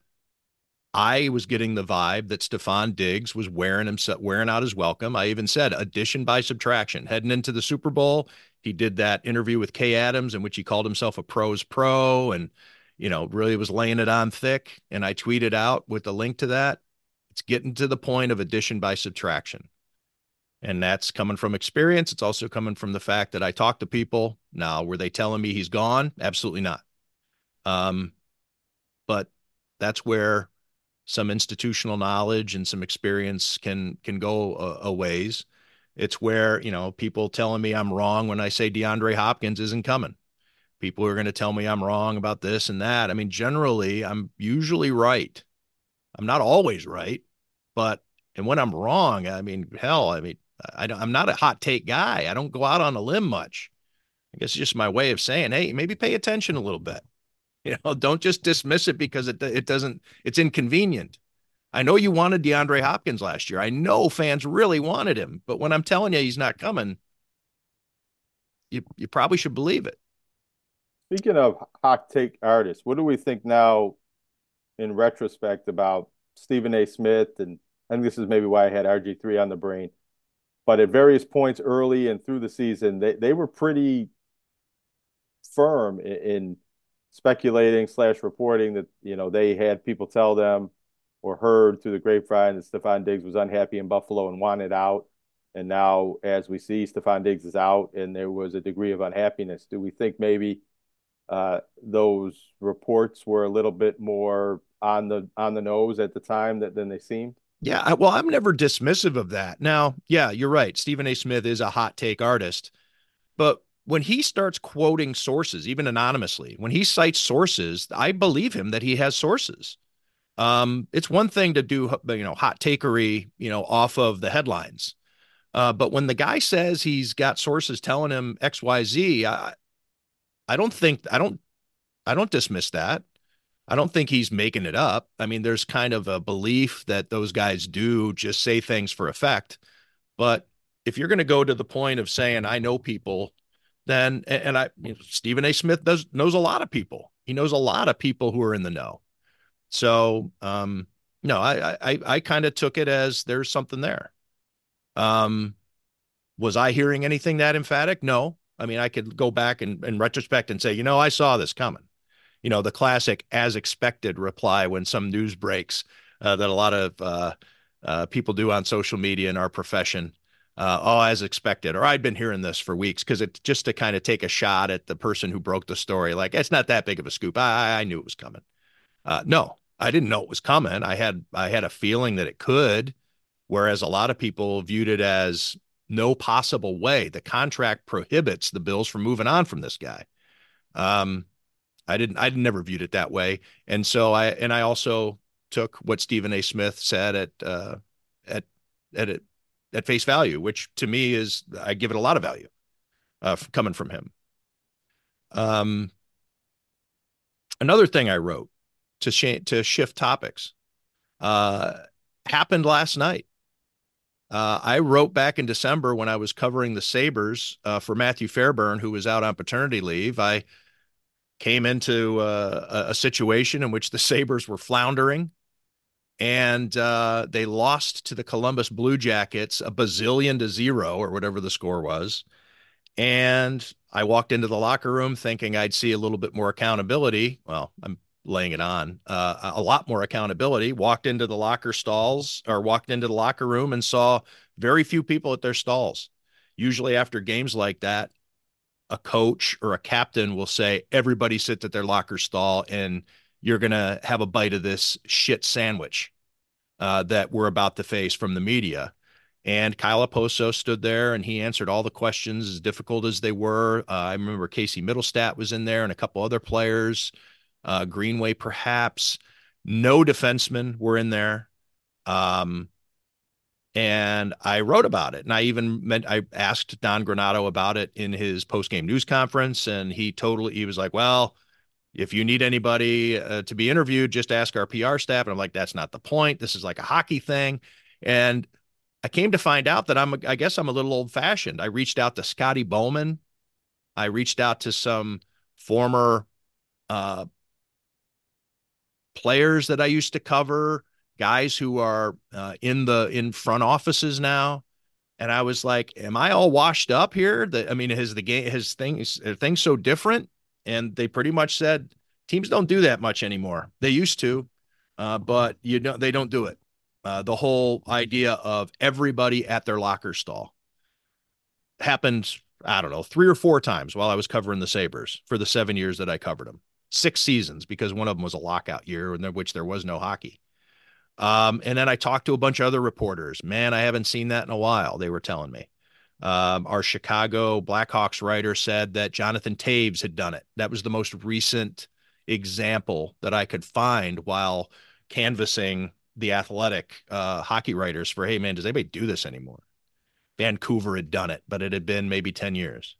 I was getting the vibe that Stefon Diggs was wearing himself, wearing out his welcome. I even said addition by subtraction. Heading into the Super Bowl, he did that interview with Kay Adams in which he called himself a pro's pro and, you know, really was laying it on thick. And I tweeted out with the link to that. It's getting to the point of addition by subtraction. And that's coming from experience. It's also coming from the fact that I talked to people. Now, were they telling me he's gone? Absolutely not. Um, but that's where some institutional knowledge and some experience can can go a, a ways. It's where, you know, people telling me I'm wrong when I say DeAndre Hopkins isn't coming. People are going to tell me I'm wrong about this and that. I mean, generally, I'm usually right. I'm not always right, but and when I'm wrong, I mean, hell, I mean, I don't, I'm not a hot take guy. I don't go out on a limb much. I guess it's just my way of saying, hey, maybe pay attention a little bit. You know, don't just dismiss it because it it doesn't, it's inconvenient. I know you wanted DeAndre Hopkins last year. I know fans really wanted him, but when I'm telling you he's not coming, you you probably should believe it. Speaking of hot take artists, what do we think now in retrospect about Stephen A. Smith? And I think this is maybe why I had R G three on the brain. But at various points early and through the season, they, they were pretty firm in, in speculating slash reporting that, you know, they had people tell them or heard through the grapevine that Stefon Diggs was unhappy in Buffalo and wanted out. And now, as we see, Stefon Diggs is out and there was a degree of unhappiness. Do we think maybe uh, those reports were a little bit more on the on the nose at the time that than they seemed? Yeah, I, well, I'm never dismissive of that. Now, yeah, you're right. Stephen A. Smith is a hot take artist, but when he starts quoting sources, even anonymously, when he cites sources, I believe him that he has sources. Um, it's one thing to do, you know, hot takery, you know, off of the headlines. Uh, but when the guy says he's got sources telling him X, Y, Z, I, I don't think, I don't, I don't dismiss that. I don't think he's making it up. I mean, there's kind of a belief that those guys do just say things for effect. But if you're going to go to the point of saying, I know people, then, and I, you know, Stephen A. Smith does knows a lot of people. He knows a lot of people who are in the know. So, um, no, I, I, I kind of took it as there's something there. Um, was I hearing anything that emphatic? No. I mean, I could go back and in retrospect and say, you know, I saw this coming. You know, the classic as expected reply when some news breaks uh, that a lot of uh, uh, people do on social media in our profession. Uh, oh, as expected, or I'd been hearing this for weeks, because it's just to kind of take a shot at the person who broke the story. Like, it's not that big of a scoop. I, I knew it was coming. Uh, no, I didn't know it was coming. I had I had a feeling that it could, whereas a lot of people viewed it as no possible way. The contract prohibits the Bills from moving on from this guy. Um, I didn't, I never viewed it that way. And so I, and I also took what Stephen A. Smith said at, uh, at, at, it, at face value, which to me is, I give it a lot of value, uh, coming from him. Um, another thing I wrote to sh- to shift topics, uh, happened last night. Uh, I wrote back in December when I was covering the Sabres, uh, for Matthew Fairburn, who was out on paternity leave. I came into uh, a situation in which the Sabres were floundering, and uh, they lost to the Columbus Blue Jackets a bazillion to zero, or whatever the score was. And I walked into the locker room thinking I'd see a little bit more accountability. Well, I'm laying it on, uh, a lot more accountability. Walked into the locker stalls, or walked into the locker room, and saw very few people at their stalls. Usually after games like that, a coach or a captain will say, everybody sit at their locker stall and you're going to have a bite of this shit sandwich uh, that we're about to face from the media. And Kyle Oposo stood there and he answered all the questions, as difficult as they were. Uh, I remember Casey Middlestat was in there and a couple other players, uh, Greenway perhaps. No defensemen were in there. Um, And I wrote about it. And I even meant, I asked Don Granato about it in his post-game news conference. And he totally, he was like, well, if you need anybody uh, to be interviewed, just ask our P R staff. And I'm like, that's not the point. This is like a hockey thing. And I came to find out that I'm, I guess I'm a little old fashioned. I reached out to Scotty Bowman. I reached out to some former uh, players that I used to cover, guys who are uh, in the in front offices now, and I was like, "Am I all washed up here? That I mean, has the game, has things are things so different?" And they pretty much said, "Teams don't do that much anymore. They used to, uh, but you know they don't do it." Uh, the whole idea of everybody at their locker stall happened, I don't know, three or four times while I was covering the Sabres for the seven years that I covered them. Six seasons, because one of them was a lockout year in which there was no hockey. Um, and then I talked to a bunch of other reporters. Man, I haven't seen that in a while, they were telling me. Um, our Chicago Blackhawks writer said that Jonathan Toews had done it. That was the most recent example that I could find while canvassing the Athletic uh, hockey writers for, hey, man, does anybody do this anymore? Vancouver had done it, but it had been maybe ten years.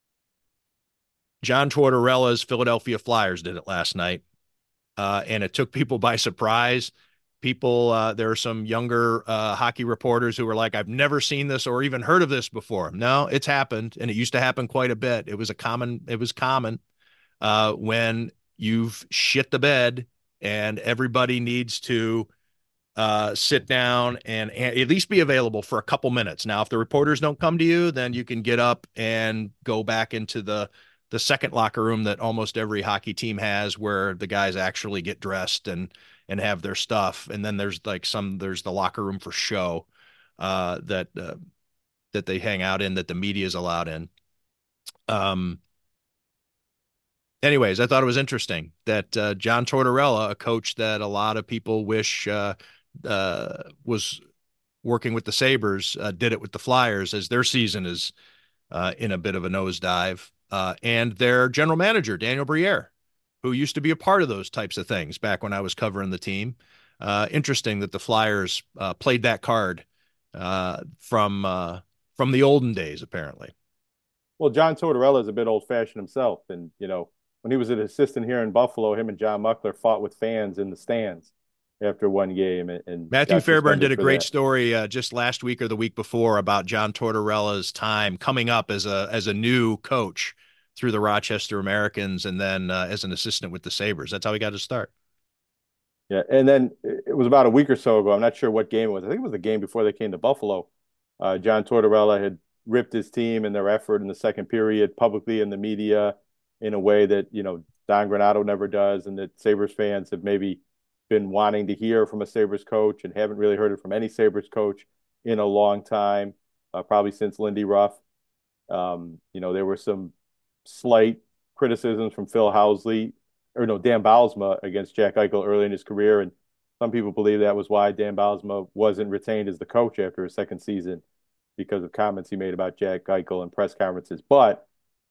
John Tortorella's Philadelphia Flyers did it last night, uh, and it took people by surprise. People, uh, there are some younger uh, hockey reporters who were like, I've never seen this or even heard of this before. No, it's happened, and it used to happen quite a bit. It was a common, it was common uh, when you've shit the bed and everybody needs to uh, sit down and, and at least be available for a couple minutes. Now, if the reporters don't come to you, then you can get up and go back into the the second locker room that almost every hockey team has, where the guys actually get dressed and and have their stuff. And then there's like some, there's the locker room for show uh, that, uh, that they hang out in, that the media is allowed in. Um, anyways, I thought it was interesting that uh, John Tortorella, a coach that a lot of people wish uh, uh, was working with the Sabres, uh, did it with the Flyers as their season is uh, in a bit of a nosedive. Uh, and their general manager, Daniel Briere, who used to be a part of those types of things back when I was covering the team. Uh, interesting that the Flyers uh, played that card uh, from uh, from the olden days, apparently. Well, John Tortorella is a bit old fashioned himself. And, you know, when he was an assistant here in Buffalo, him and John Muckler fought with fans in the stands after one game and, and Matthew got Fairburn did suspended a for great that. story uh, just last week or the week before about John Tortorella's time coming up as a as a new coach through the Rochester Americans and then uh, as an assistant with the Sabres. That's how he got his start. Yeah. And then it was about a week or so ago. I'm not sure what game it was. I think it was the game before they came to Buffalo. Uh, John Tortorella had ripped his team and their effort in the second period publicly in the media in a way that, you know, Don Granato never does, and that Sabres fans have maybe been wanting to hear from a Sabres coach and haven't really heard it from any Sabres coach in a long time, uh, probably since Lindy Ruff. Um, you know, there were some slight criticisms from Phil Housley, or no, Dan Bylsma against Jack Eichel early in his career, and some people believe that was why Dan Bylsma wasn't retained as the coach after his second season because of comments he made about Jack Eichel in press conferences. But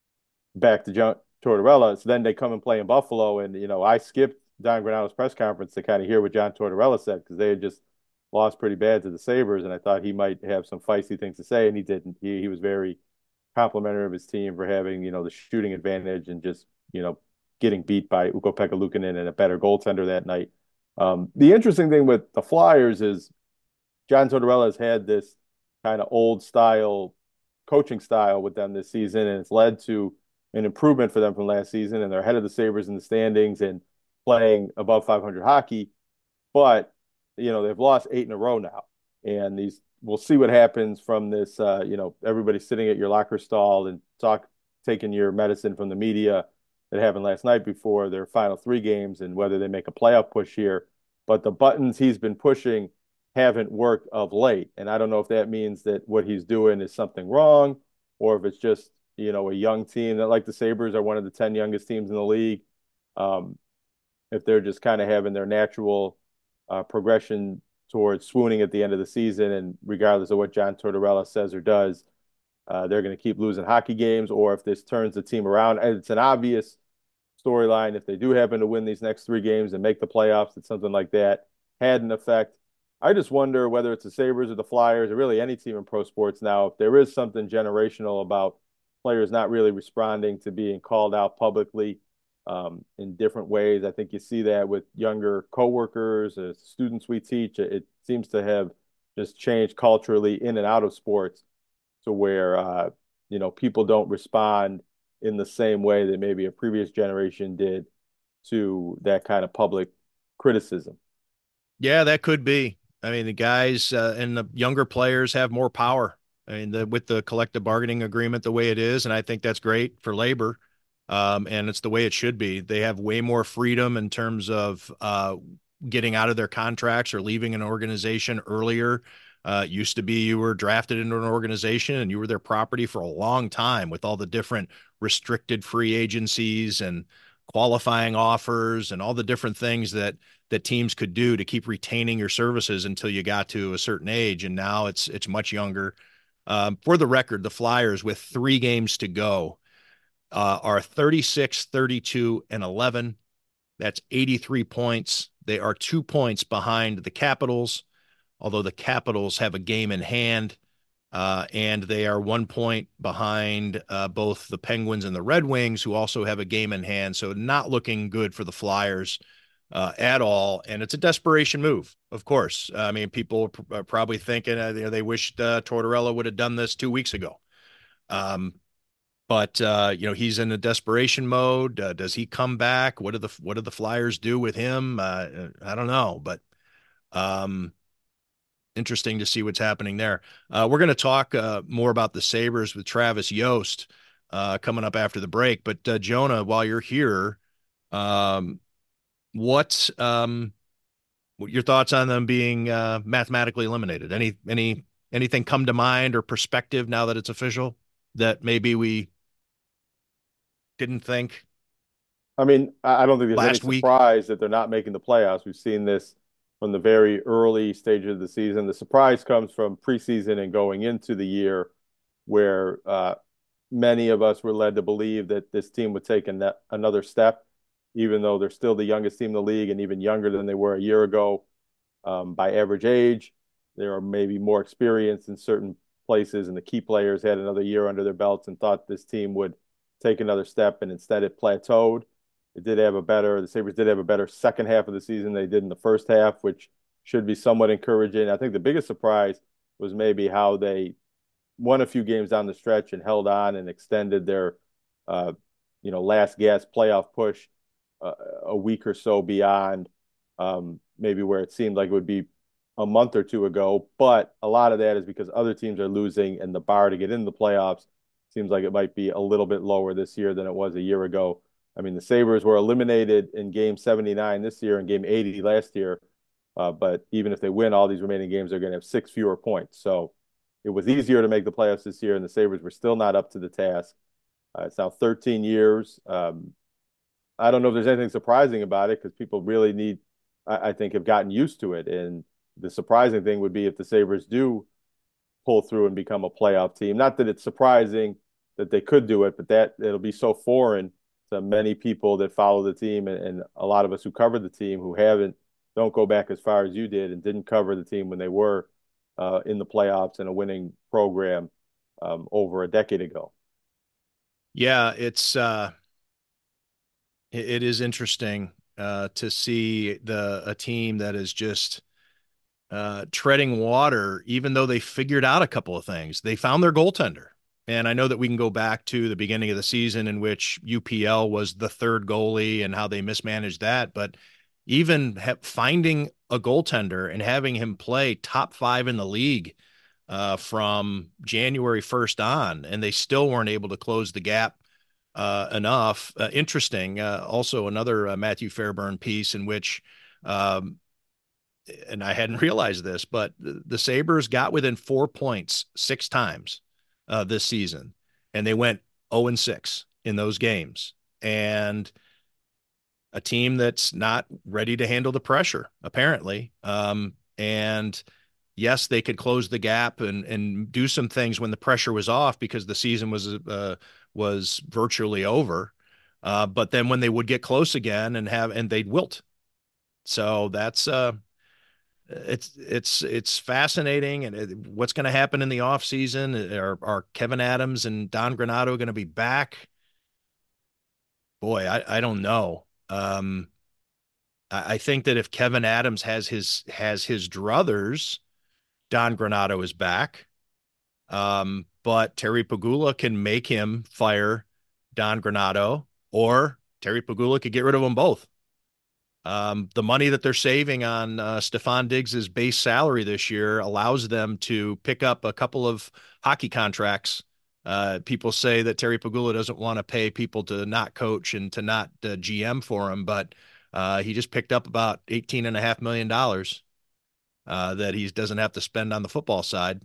back to John Tortorella, so then they come and play in Buffalo, and you know I skipped Don Granato's press conference to kind of hear what John Tortorella said because they had just lost pretty bad to the Sabres, and I thought he might have some feisty things to say, and he didn't. He he was very complimentary of his team for having you know the shooting advantage and just you know getting beat by Ukko-Pekka Luukkonen and a better goaltender that night. Um, the interesting thing with the Flyers is John Tortorella has had this kind of old style coaching style with them this season, and it's led to an improvement for them from last season. And they're ahead of the Sabres in the standings and playing above five hundred hockey. But you know they've lost eight in a row now, and these we'll see what happens from this. Uh, you know, everybody sitting at your locker stall and talk taking your medicine from the media that happened last night before their final three games, and whether they make a playoff push here. But the buttons he's been pushing haven't worked of late. And I don't know if that means that what he's doing is something wrong or if it's just, you know, a young team that like the Sabres are one of the ten youngest teams in the league. Um, if they're just kind of having their natural uh, progression towards swooning at the end of the season. And regardless of what John Tortorella says or does, uh, they're going to keep losing hockey games, or if this turns the team around. And it's an obvious storyline. If they do happen to win these next three games and make the playoffs, that something like that had an effect. I just wonder whether it's the Sabres or the Flyers or really any team in pro sports now, if there is something generational about players not really responding to being called out publicly um, in different ways. I think you see that with younger coworkers, uh, students we teach. It seems to have just changed culturally in and out of sports to where, uh, you know, people don't respond in the same way that maybe a previous generation did to that kind of public criticism. Yeah, that could be. I mean, the guys uh, and the younger players have more power. I mean, the, with the collective bargaining agreement the way it is, and I think that's great for labor, um, and it's the way it should be. They have way more freedom in terms of uh, getting out of their contracts or leaving an organization earlier. Uh, it used to be you were drafted into an organization and you were their property for a long time with all the different restricted free agencies and qualifying offers and all the different things that that teams could do to keep retaining your services until you got to a certain age. And now it's it's much younger. Um, for the record, the Flyers, with three games to go, uh, are thirty-six, thirty-two, and eleven. That's eighty-three points. They are two points behind the Capitals, although the Capitals have a game in hand. Uh, and they are one point behind uh, both the Penguins and the Red Wings, who also have a game in hand. So not looking good for the Flyers uh, at all. And it's a desperation move, of course. I mean, people are probably thinking uh, you know, they wished uh, Tortorella would have done this two weeks ago. Um, but, uh, you know, he's in a desperation mode. Uh, does he come back? What do the what do the Flyers do with him? Uh, I don't know. But um interesting to see what's happening there. Uh, we're going to talk uh, more about the Sabres with Travis Yost uh, coming up after the break. But uh, Jonah, while you're here, um, what um, what your thoughts on them being uh, mathematically eliminated? Any any anything come to mind or perspective now that it's official that maybe we didn't think? I mean, I don't think there's any last week. surprise that they're not making the playoffs. We've seen this from the very early stages of the season. The surprise comes from preseason and going into the year, where uh, many of us were led to believe that this team would take a another step, even though they're still the youngest team in the league and even younger than they were a year ago um, by average age. They are maybe more experienced in certain places, and the key players had another year under their belts and thought this team would take another step, and instead it plateaued. It did have a better, the Sabres did have a better second half of the season than they did in the first half, which should be somewhat encouraging. I think the biggest surprise was maybe how they won a few games down the stretch and held on and extended their, uh, you know, last gas playoff push uh, a week or so beyond um, maybe where it seemed like it would be a month or two ago. But a lot of that is because other teams are losing, and the bar to get into the playoffs seems like it might be a little bit lower this year than it was a year ago. I mean, the Sabres were eliminated in game seventy-nine this year and game eighty last year. Uh, but even if they win all these remaining games, they're going to have six fewer points. So it was easier to make the playoffs this year, and the Sabres were still not up to the task. Uh, it's now thirteen years. Um, I don't know if there's anything surprising about it because people really need, I, I think, have gotten used to it. And the surprising thing would be if the Sabres do pull through and become a playoff team. Not that it's surprising that they could do it, but that it'll be so foreign to many people that follow the team, and, and a lot of us who covered the team who haven't, don't go back as far as you did and didn't cover the team when they were uh, in the playoffs and a winning program um, over a decade ago. Yeah, it's uh, it, it is interesting uh, to see the a team that is just uh, treading water, even though they figured out a couple of things. They found their goaltender. And I know that we can go back to the beginning of the season in which U P L was the third goalie and how they mismanaged that. But even ha- finding a goaltender and having him play top five in the league uh, from January first on, and they still weren't able to close the gap uh, enough. Uh, interesting. Uh, also, another uh, Matthew Fairburn piece in which, um, and I hadn't realized this, but the, the Sabres got within four points six times uh, this season, and they went oh and six in those games. And a team that's not ready to handle the pressure, apparently. Um, and yes, they could close the gap and and do some things when the pressure was off because the season was uh, was virtually over. Uh, but then when they would get close again and have and they'd wilt. So that's uh, it's it's it's fascinating. And it, what's going to happen in the off season? Are are Kevin Adams and Don Granato going to be back? Boy, I, I don't know. Um, I, I think that if Kevin Adams has his has his druthers, Don Granato is back. Um, but Terry Pegula can make him fire Don Granato, or Terry Pegula could get rid of them both. Um, the money that they're saving on uh, Stefan Diggs's base salary this year allows them to pick up a couple of hockey contracts. Uh, people say that Terry Pegula doesn't want to pay people to not coach and to not uh, G M for him, but uh, he just picked up about eighteen and a half million dollars uh, that he doesn't have to spend on the football side.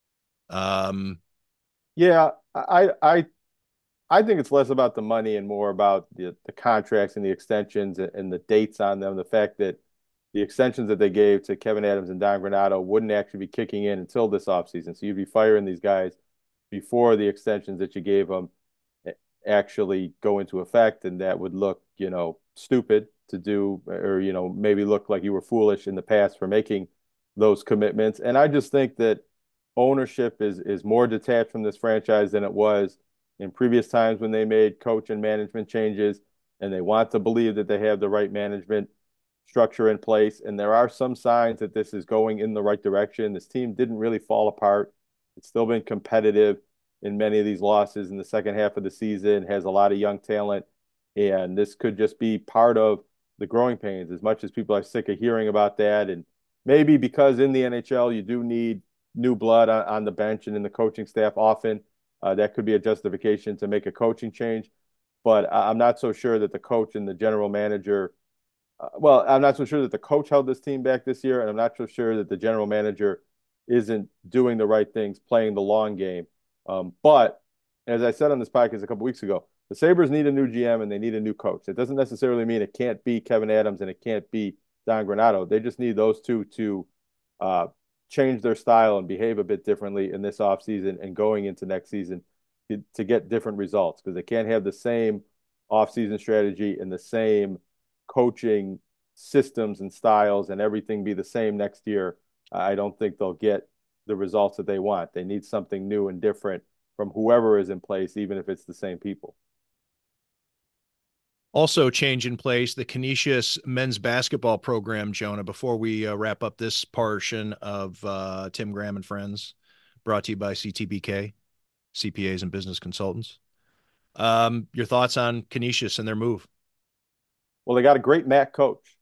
Um, yeah, I, I, I think it's less about the money and more about the, the contracts and the extensions and, and the dates on them. The fact that the extensions that they gave to Kevin Adams and Don Granato wouldn't actually be kicking in until this offseason. So you'd be firing these guys before the extensions that you gave them actually go into effect. And that would look, you know, stupid to do, or, you know, maybe look like you were foolish in the past for making those commitments. And I just think that ownership is is more detached from this franchise than it was in previous times when they made coach and management changes, and they want to believe that they have the right management structure in place. And there are some signs that this is going in the right direction. This team didn't really fall apart. It's still been competitive in many of these losses in the second half of the season, has a lot of young talent. And this could just be part of the growing pains, as much as people are sick of hearing about that. And maybe because in the N H L, you do need new blood on, on the bench and in the coaching staff often. Uh, that could be a justification to make a coaching change. But I'm not so sure that the coach and the general manager, uh, well, I'm not so sure that the coach held this team back this year, and I'm not so sure that the general manager isn't doing the right things, playing the long game. Um, but as I said on this podcast a couple weeks ago, The Sabres need a new G M and they need a new coach. It doesn't necessarily mean it can't be Kevin Adams and it can't be Don Granato. They just need those two to uh, change their style and behave a bit differently in this offseason and going into next season to, to get different results, because they can't have the same offseason strategy and the same coaching systems and styles and everything be the same next year. I don't think they'll get the results that they want. They need something new and different from whoever is in place, even if it's the same people. Also change in place, the Canisius men's basketball program, Jonah, before we uh, wrap up this portion of uh, Tim Graham and Friends, brought to you by C T B K, C P As and Business Consultants. Um, your thoughts on Canisius and their move? Well, they got a great M A C coach.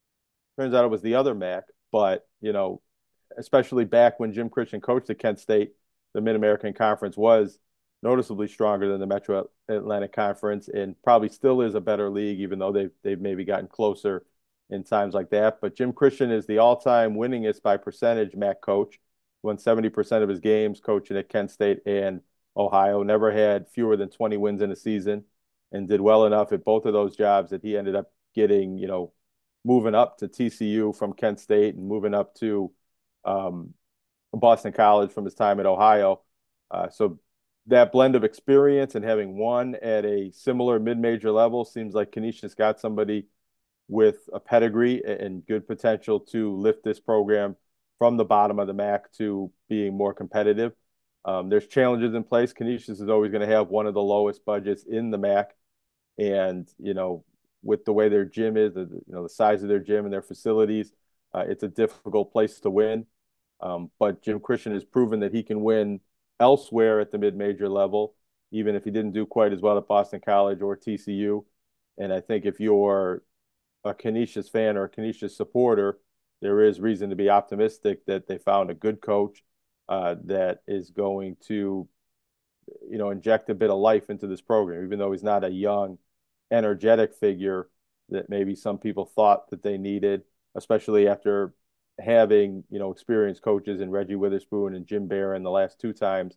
Turns out it was the other M A C, but, you know, especially back when Jim Christian coached at Kent State, the Mid-American Conference was noticeably stronger than the Metro Atlantic Conference, and probably still is a better league, even though they've, they've maybe gotten closer in times like that. But Jim Christian is the all-time winningest by percentage M A C coach, won seventy percent of his games coaching at Kent State and Ohio, never had fewer than twenty wins in a season, and did well enough at both of those jobs that he ended up getting, you know, moving up to T C U from Kent State and moving up to um, Boston College from his time at Ohio. Uh, so that blend of experience and having won at a similar mid-major level seems like Canisius got somebody with a pedigree and good potential to lift this program from the bottom of the M A C to being more competitive. Um, there's challenges in place. Canisius is always going to have one of the lowest budgets in the M A C, and you know, with the way their gym is, the, you know, the size of their gym and their facilities, uh, it's a difficult place to win. Um, but Jim Christian has proven that he can win elsewhere at the mid-major level, even if he didn't do quite as well at Boston College or T C U. And I think if you're a Canisius fan or a Canisius supporter, there is reason to be optimistic that they found a good coach uh, that is going to, you know, inject a bit of life into this program, even though he's not a young, energetic figure that maybe some people thought that they needed, especially after having, you know, experienced coaches in Reggie Witherspoon and Jim Barron the last two times.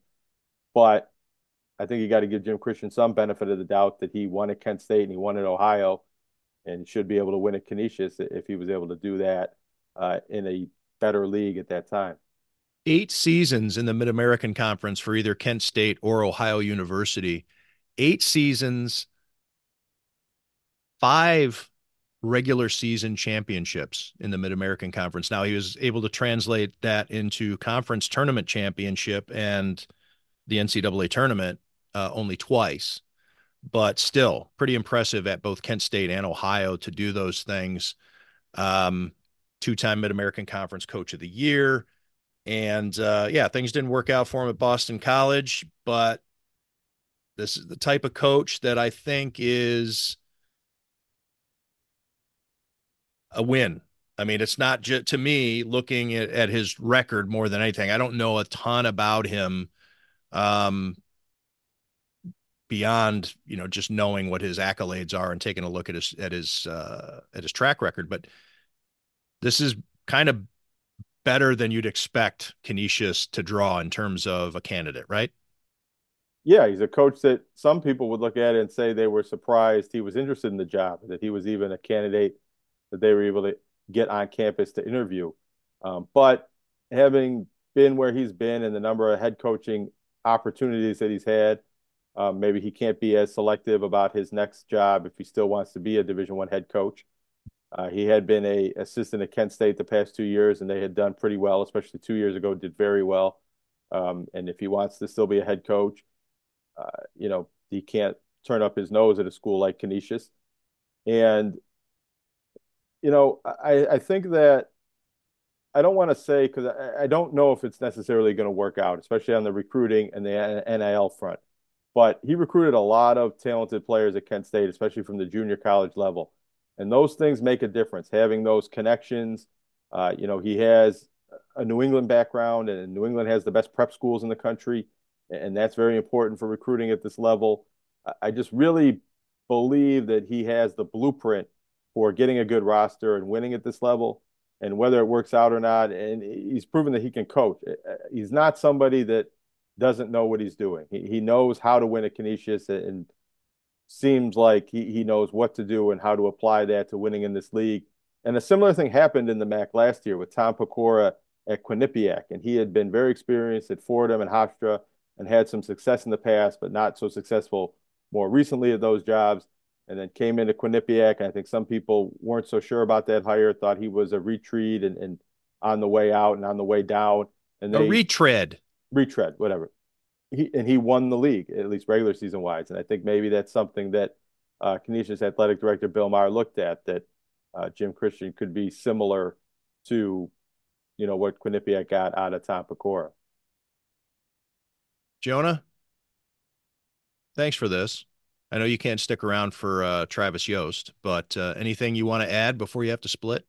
But I think you got to give Jim Christian some benefit of the doubt that he won at Kent State and he won at Ohio and should be able to win at Canisius if he was able to do that uh, in a better league at that time. Eight seasons in the Mid-American Conference for either Kent State or Ohio University. Eight seasons, five regular season championships in the Mid-American Conference. Now, he was able to translate that into conference tournament championship and the N C double A tournament uh, only twice, but still pretty impressive at both Kent State and Ohio to do those things. Um, two-time Mid-American Conference Coach of the Year. And uh, yeah, things didn't work out for him at Boston College, but this is the type of coach that I think is a win. I mean, it's not just, to me, looking at, at his record more than anything. I don't know a ton about him um, beyond, you know, just knowing what his accolades are and taking a look at his at his uh, at his track record. But this is kind of better than you'd expect Canisius to draw in terms of a candidate, right? Yeah, he's a coach that some people would look at it and say they were surprised he was interested in the job, that he was even a candidate that they were able to get on campus to interview. Um, but having been where he's been and the number of head coaching opportunities that he's had, um, maybe he can't be as selective about his next job if he still wants to be a Division One head coach. Uh, he had been a assistant at Kent State the past two years, and they had done pretty well, especially two years ago, did very well. Um, and if he wants to still be a head coach, uh, you know, he can't turn up his nose at a school like Canisius. And, you know, I, I think that I don't want to say, because I, I don't know if it's necessarily going to work out, especially on the recruiting and the N I L front. But he recruited a lot of talented players at Kent State, especially from the junior college level. And those things make a difference, having those connections. Uh, you know, he has a New England background, and New England has the best prep schools in the country, and that's very important for recruiting at this level. I just really believe that he has the blueprint for getting a good roster and winning at this level, and whether it works out or not. And he's proven that he can coach. He's not somebody that doesn't know what he's doing. He, he knows how to win at Canisius, and seems like he, he knows what to do and how to apply that to winning in this league. And a similar thing happened in the M A C last year with Tom Pecora at Quinnipiac. And he had been very experienced at Fordham and Hofstra and had some success in the past, but not so successful more recently at those jobs. And then came into Quinnipiac. And I think some people weren't so sure about that hire, thought he was a retread and, and on the way out and on the way down. And A they retread. retread, whatever. He and he won the league, at least regular season wise. And I think maybe that's something that uh, Canisius athletic director Bill Maher looked at, that uh, Jim Christian could be similar to, you know, what Quinnipiac got out of Tom Pecora. Jonah, thanks for this. I know you can't stick around for uh, Travis Yost, but uh, anything you want to add before you have to split?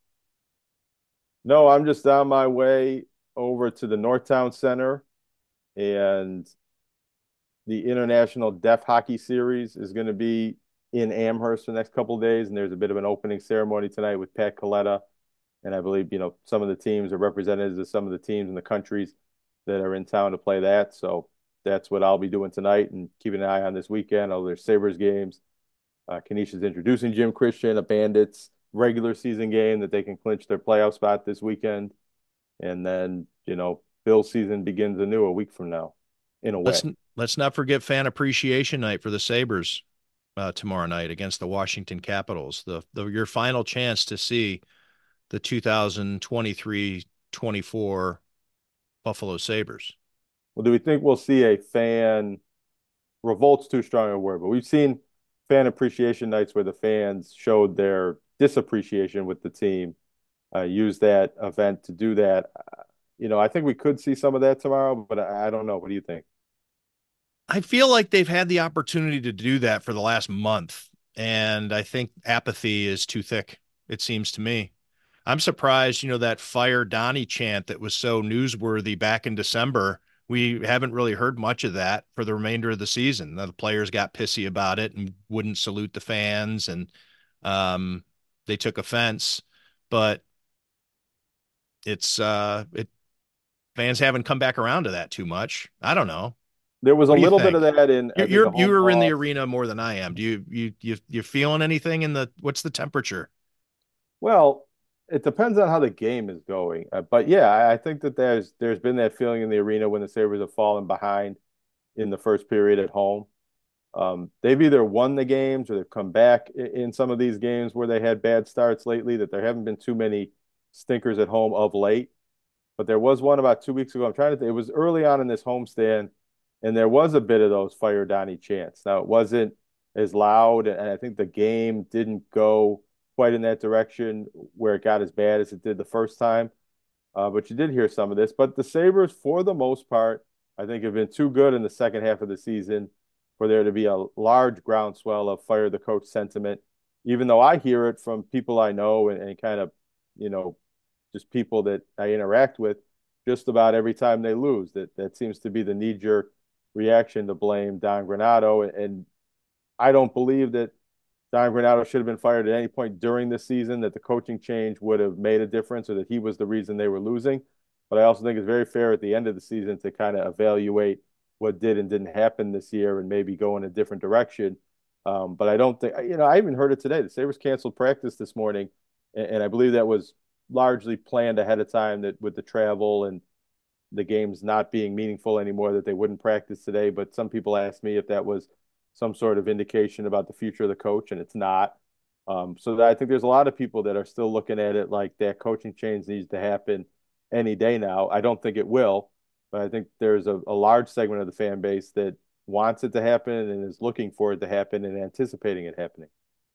No, I'm just on my way over to the Northtown Center, and the International Deaf Hockey Series is going to be in Amherst for the next couple of days, and there's a bit of an opening ceremony tonight with Pat Coletta, and I believe, you know, some of the teams are representatives of some of the teams in the countries that are in town to play that. So that's what I'll be doing tonight, and keeping an eye on this weekend. Oh, there's Sabres games. Uh, Canisius introducing Jim Christian, a Bandits regular season game that they can clinch their playoff spot this weekend. And then, you know, Bill's season begins anew a week from now, in a way. Let's, let's not forget Fan Appreciation Night for the Sabres uh, tomorrow night against the Washington Capitals. The, the your final chance to see the two thousand twenty-three twenty-four Buffalo Sabres. Well, do we think we'll see a fan revolt's too strong a word, but we've seen fan appreciation nights where the fans showed their disappreciation with the team, uh, use that event to do that. Uh, you know, I think we could see some of that tomorrow, but I, I don't know. What do you think? I feel like they've had the opportunity to do that for the last month, and I think apathy is too thick, it seems to me. I'm surprised, you know, that Fire Donnie chant that was so newsworthy back in December, we haven't really heard much of that for the remainder of the season. The players got pissy about it and wouldn't salute the fans, and um, they took offense. But it's uh, it fans haven't come back around to that too much. I don't know. There was a What do you little bit think? of that in. I You're, think, the you're you home were in the loss. arena more than I am. Do you you you you feeling anything in the what's the temperature? Well, it depends on how the game is going. Uh, but yeah, I, I think that there's there's been that feeling in the arena when the Sabres have fallen behind in the first period at home. Um, they've either won the games or they've come back in, in some of these games where they had bad starts lately, that there haven't been too many stinkers at home of late. But there was one about two weeks ago. I'm trying to think. It was early on in this homestand, and there was a bit of those Fire Donnie chants. Now, it wasn't as loud, and I think the game didn't go quite in that direction where it got as bad as it did the first time. Uh, but you did hear some of this. But the Sabres, for the most part, I think have been too good in the second half of the season for there to be a large groundswell of fire the coach sentiment, even though I hear it from people I know and, and kind of, you know, just people that I interact with just about every time they lose. That that seems to be the knee-jerk reaction to blame Don Granato. And I don't believe that Don Granato should have been fired at any point during the season, that the coaching change would have made a difference or that he was the reason they were losing. But I also think it's very fair at the end of the season to kind of evaluate what did and didn't happen this year and maybe go in a different direction. Um, but I don't think, you know, I even heard it today. The Sabres canceled practice this morning, and, and I believe that was largely planned ahead of time, that with the travel and the games not being meaningful anymore, that they wouldn't practice today. But some people asked me if that was some sort of indication about the future of the coach, and it's not. Um, so that I think there's a lot of people that are still looking at it like that coaching change needs to happen any day now. I don't think it will, but I think there's a, a large segment of the fan base that wants it to happen and is looking for it to happen and anticipating it happening.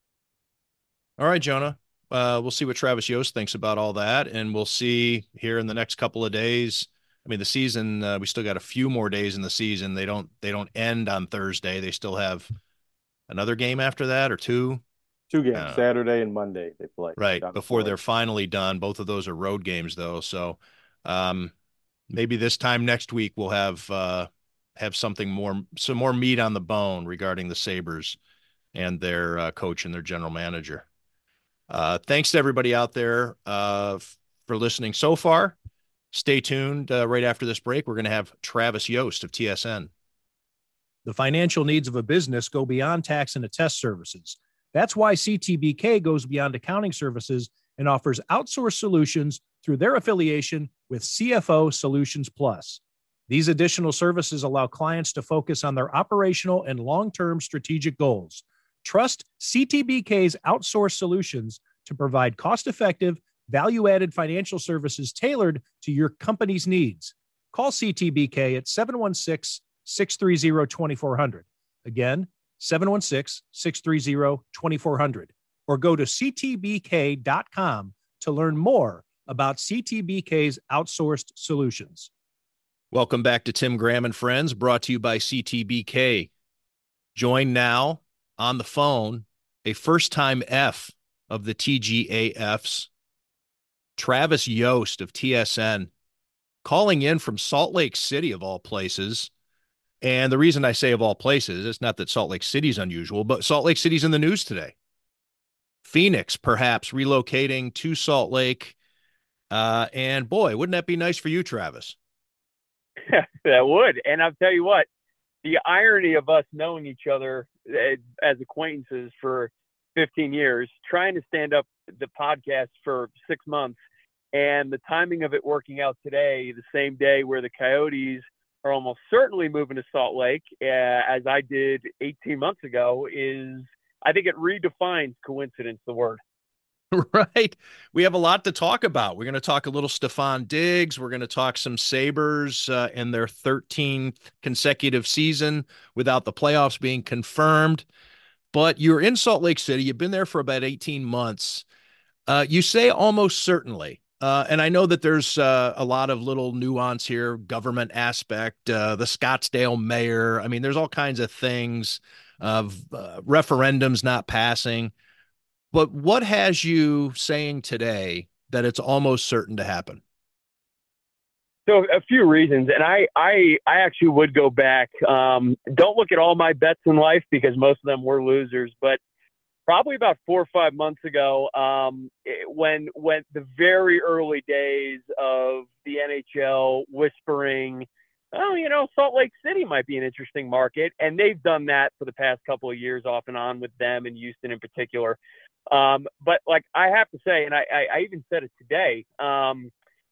All right, Jonah. Uh, we'll see what Travis Yost thinks about all that, and we'll see here in the next couple of days. I mean, the season, uh, we still got a few more days in the season. They don't they don't end on Thursday. They still have another game after that, or two. Two games, Uh, Saturday and Monday, they play. right Down before the they're finally done. Both of those are road games, though. So um, maybe this time next week we'll have uh, have something more, some more meat on the bone regarding the Sabres and their uh, coach and their general manager. Uh, thanks to everybody out there uh, f- for listening so far. Stay tuned. Uh, right after this break, we're going to have Travis Yost of T S N. The financial needs of a business go beyond tax and attest services. That's why C T B K goes beyond accounting services and offers outsourced solutions through their affiliation with C F O Solutions Plus. These additional services allow clients to focus on their operational and long-term strategic goals. Trust C T B K's outsourced solutions to provide cost-effective, value-added financial services tailored to your company's needs. Call C T B K at seven one six, six three zero, two four zero zero. Again, seven one six, six three zero, two four zero zero. Or go to c t b k dot com to learn more about C T B K's outsourced solutions. Welcome back to Tim Graham and Friends, brought to you by C T B K. Join now on the phone a first-time F of the T G A Fs, Travis Yost of T S N, calling in from Salt Lake City, of all places. And the reason I say of all places, it's not that Salt Lake City's unusual, but Salt Lake City's in the news today. Phoenix, perhaps, relocating to Salt Lake. Uh, and boy, wouldn't that be nice for you, Travis? That would. And I'll tell you what, the irony of us knowing each other as acquaintances for fifteen years, trying to stand up the podcast for six months, and the timing of it working out today, the same day where the Coyotes are almost certainly moving to Salt Lake, uh, as I did eighteen months ago, is, I think it redefines coincidence, the word. Right. We have a lot to talk about. We're going to talk a little Stefan Diggs. We're going to talk some Sabres uh, in their thirteenth consecutive season without the playoffs being confirmed. But you're in Salt Lake City. You've been there for about eighteen months. Uh, you say almost certainly. Uh, and I know that there's uh, a lot of little nuance here, government aspect, uh, the Scottsdale mayor. I mean, there's all kinds of things of uh, referendums not passing. But what has you saying today that it's almost certain to happen? So a few reasons, and I, I, I actually would go back. Um, don't look at all my bets in life because most of them were losers, but probably about four or five months ago, um, when when the very early days of the N H L whispering, oh, you know, Salt Lake City might be an interesting market, and they've done that for the past couple of years off and on with them and Houston in particular. Um, but like I have to say, and I, I, I even said it today, um,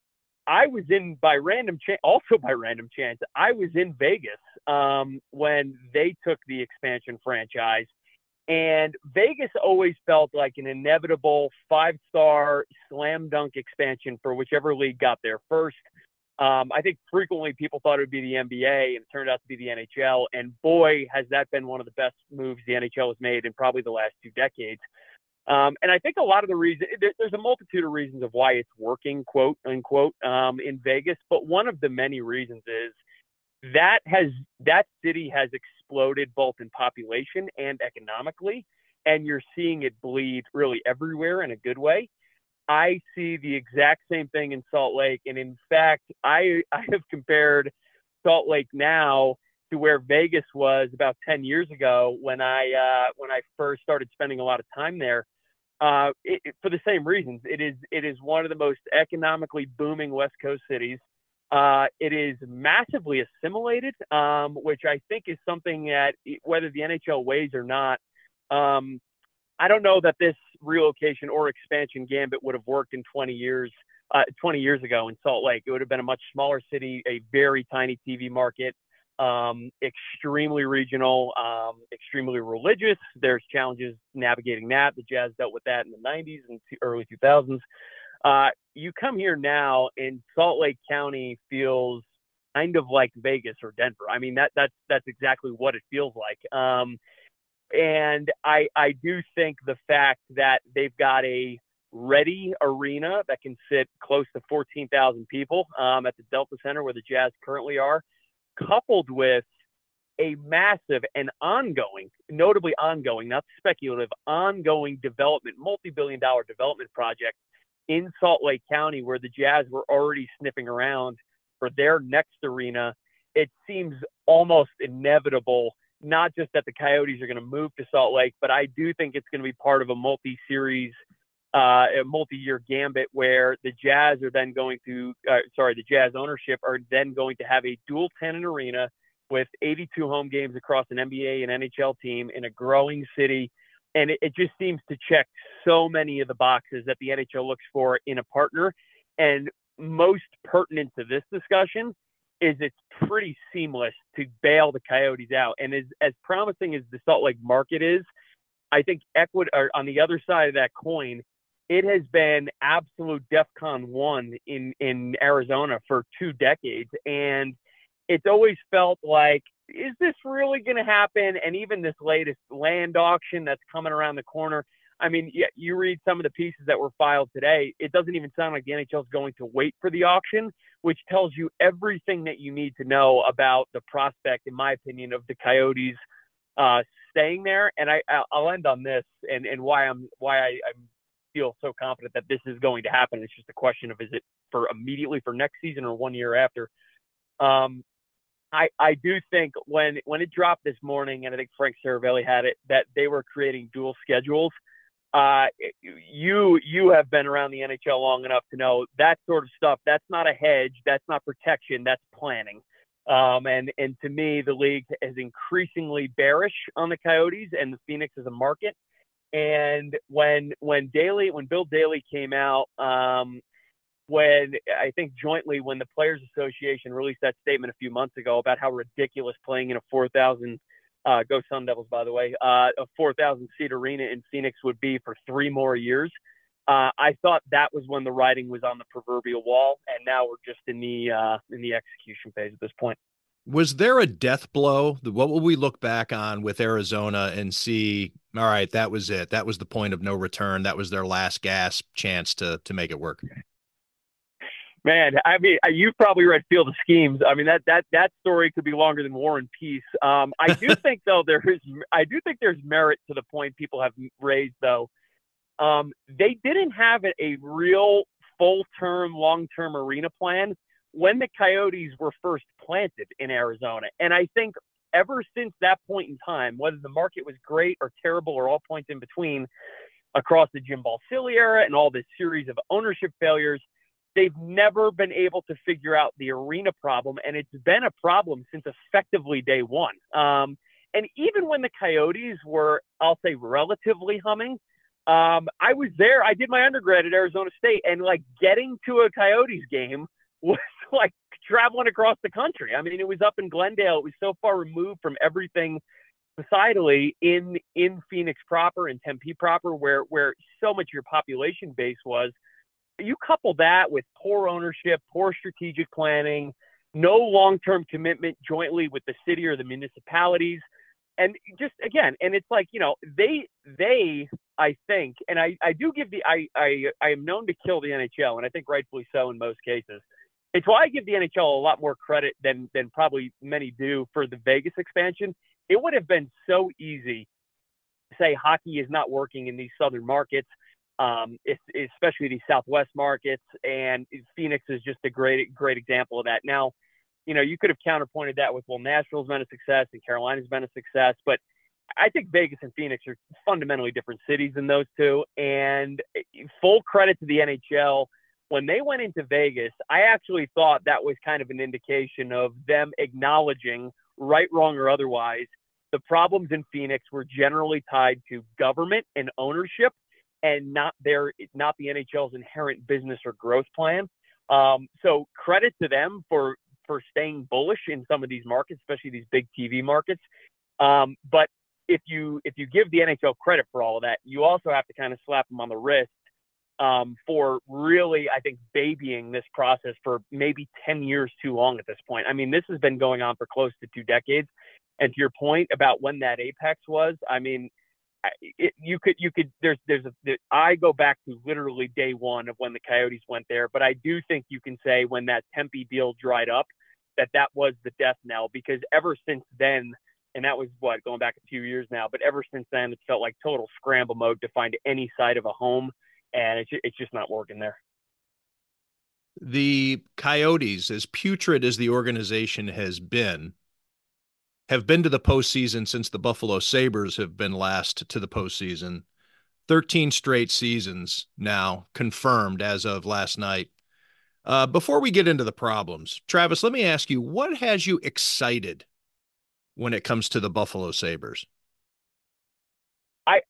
I was in by random chance, also by random chance, I was in Vegas um, when they took the expansion franchise. And Vegas always felt like an inevitable five-star slam dunk expansion for whichever league got there first. Um, I think frequently people thought it would be the N B A, and it turned out to be the N H L. And boy, has that been one of the best moves the N H L has made in probably the last two decades. Um, and I think a lot of the reason there, there's a multitude of reasons of why it's working, quote unquote, um, in Vegas. But one of the many reasons is that has that city has exploded both in population and economically, and you're seeing it bleed really everywhere in a good way. I see the exact same thing in Salt Lake, and in fact, I I have compared Salt Lake now to where Vegas was about ten years ago when I uh, when I first started spending a lot of time there. Uh, it, it, for the same reasons, it is it is one of the most economically booming West Coast cities. Uh, it is massively assimilated, um, which I think is something that whether the N H L weighs or not, um, I don't know that this relocation or expansion gambit would have worked in twenty years, uh, twenty years ago in Salt Lake. It would have been a much smaller city, a very tiny T V market, um, extremely regional, um, extremely religious. There's challenges navigating that. The Jazz dealt with that in the nineties and early two thousands. Uh, you come here now and Salt Lake County feels kind of like Vegas or Denver. I mean, that that's, that's exactly what it feels like. Um, and I, I do think the fact that they've got a ready arena that can fit close to fourteen thousand people, um, at the Delta Center where the Jazz currently are, coupled with a massive and ongoing, notably ongoing, not speculative, ongoing development, multi-billion dollar development project in Salt Lake County where the Jazz were already sniffing around for their next arena, it seems almost inevitable, not just that the Coyotes are going to move to Salt Lake, but I do think it's going to be part of a multi-series, uh, a multi-year gambit where the Jazz are then going to, uh, sorry, the Jazz ownership are then going to have a dual tenant arena with eighty-two home games across an N B A and N H L team in a growing city. And it, it just seems to check so many of the boxes that the N H L looks for in a partner. And most pertinent to this discussion is it's pretty seamless to bail the Coyotes out. And as, as promising as the Salt Lake market is, I think Equid, or on the other side of that coin, it has been absolute DEFCON one in, in Arizona for two decades. And it's always felt like, is this really going to happen? And even this latest land auction that's coming around the corner, I mean, yeah, you read some of the pieces that were filed today, it doesn't even sound like the N H L is going to wait for the auction, which tells you everything that you need to know about the prospect, in my opinion, of the Coyotes uh, staying there. And I, I'll end on this and, and why I'm why I, I feel so confident that this is going to happen. It's just a question of, is it for immediately for next season or one year after? Um, I, I do think when when it dropped this morning, and I think Frank Saravelli had it, that they were creating dual schedules. Uh, you you have been around the N H L long enough to know that sort of stuff. That's not a hedge. That's not protection. That's planning. Um, and and to me, the league is increasingly bearish on the Coyotes and the Phoenix as a market. And when when Daly when Bill Daly came out. Um, When I think jointly when the Players Association released that statement a few months ago about how ridiculous playing in a four thousand, uh, go Sun Devils, by the way, uh, a four thousand seat arena in Phoenix would be for three more years. Uh, I thought that was when the writing was on the proverbial wall, and now we're just in the uh, in the execution phase at this point. Was there a death blow? What will we look back on with Arizona and see, all right, that was it. That was the point of no return. That was their last gasp chance to to make it work. Man, I mean, you've probably read Field of Schemes. I mean, that that that story could be longer than War and Peace. Um, I do think, though, there is. I do think there's merit to the point people have raised, though. Um, they didn't have a, a real full-term, long-term arena plan when the Coyotes were first planted in Arizona, and I think ever since that point in time, whether the market was great or terrible or all points in between, across the Jim Balsillie era and all this series of ownership failures, they've never been able to figure out the arena problem, and it's been a problem since effectively day one. Um, and even when the Coyotes were, I'll say, relatively humming, um, I was there. I did my undergrad at Arizona State, and like getting to a Coyotes game was like traveling across the country. I mean, it was up in Glendale. It was so far removed from everything societally in in Phoenix proper and Tempe proper, where where so much of your population base was. You couple that with poor ownership, poor strategic planning, no long-term commitment jointly with the city or the municipalities. And just, again, and it's like, you know, they, they, I think, and I, I do give the, I, I, I am known to kill the N H L, and I think rightfully so in most cases. It's why I give the N H L a lot more credit than, than probably many do for the Vegas expansion. It would have been so easy to say hockey is not working in these southern markets. Um, it's, especially these Southwest markets, and Phoenix is just a great, great example of that. Now, you know, you could have counterpointed that with, well, Nashville's been a success and Carolina's been a success, but I think Vegas and Phoenix are fundamentally different cities than those two. And full credit to the N H L. When they went into Vegas, I actually thought that was kind of an indication of them acknowledging, right, wrong, or otherwise, the problems in Phoenix were generally tied to government and ownership, and not their, not the N H L's inherent business or growth plan. Um, so credit to them for, for staying bullish in some of these markets, especially these big T V markets. Um, but if you, if you give the N H L credit for all of that, you also have to kind of slap them on the wrist um, for really, I think, babying this process for maybe ten years too long at this point. I mean, this has been going on for close to two decades. And to your point about when that apex was, I mean, It, you could, you could, there's, there's a, there, I go back to literally day one of when the Coyotes went there, but I do think you can say when that Tempe deal dried up, that that was the death knell, because ever since then, and that was what, going back a few years now, but ever since then, it felt like total scramble mode to find any side of a home, and it's, it's just not working there. The Coyotes, as putrid as the organization has been, have been to the postseason since the Buffalo Sabres have been last to the postseason. thirteen straight seasons now confirmed as of last night. Uh, before we get into the problems, Travis, let me ask you, what has you excited when it comes to the Buffalo Sabres? I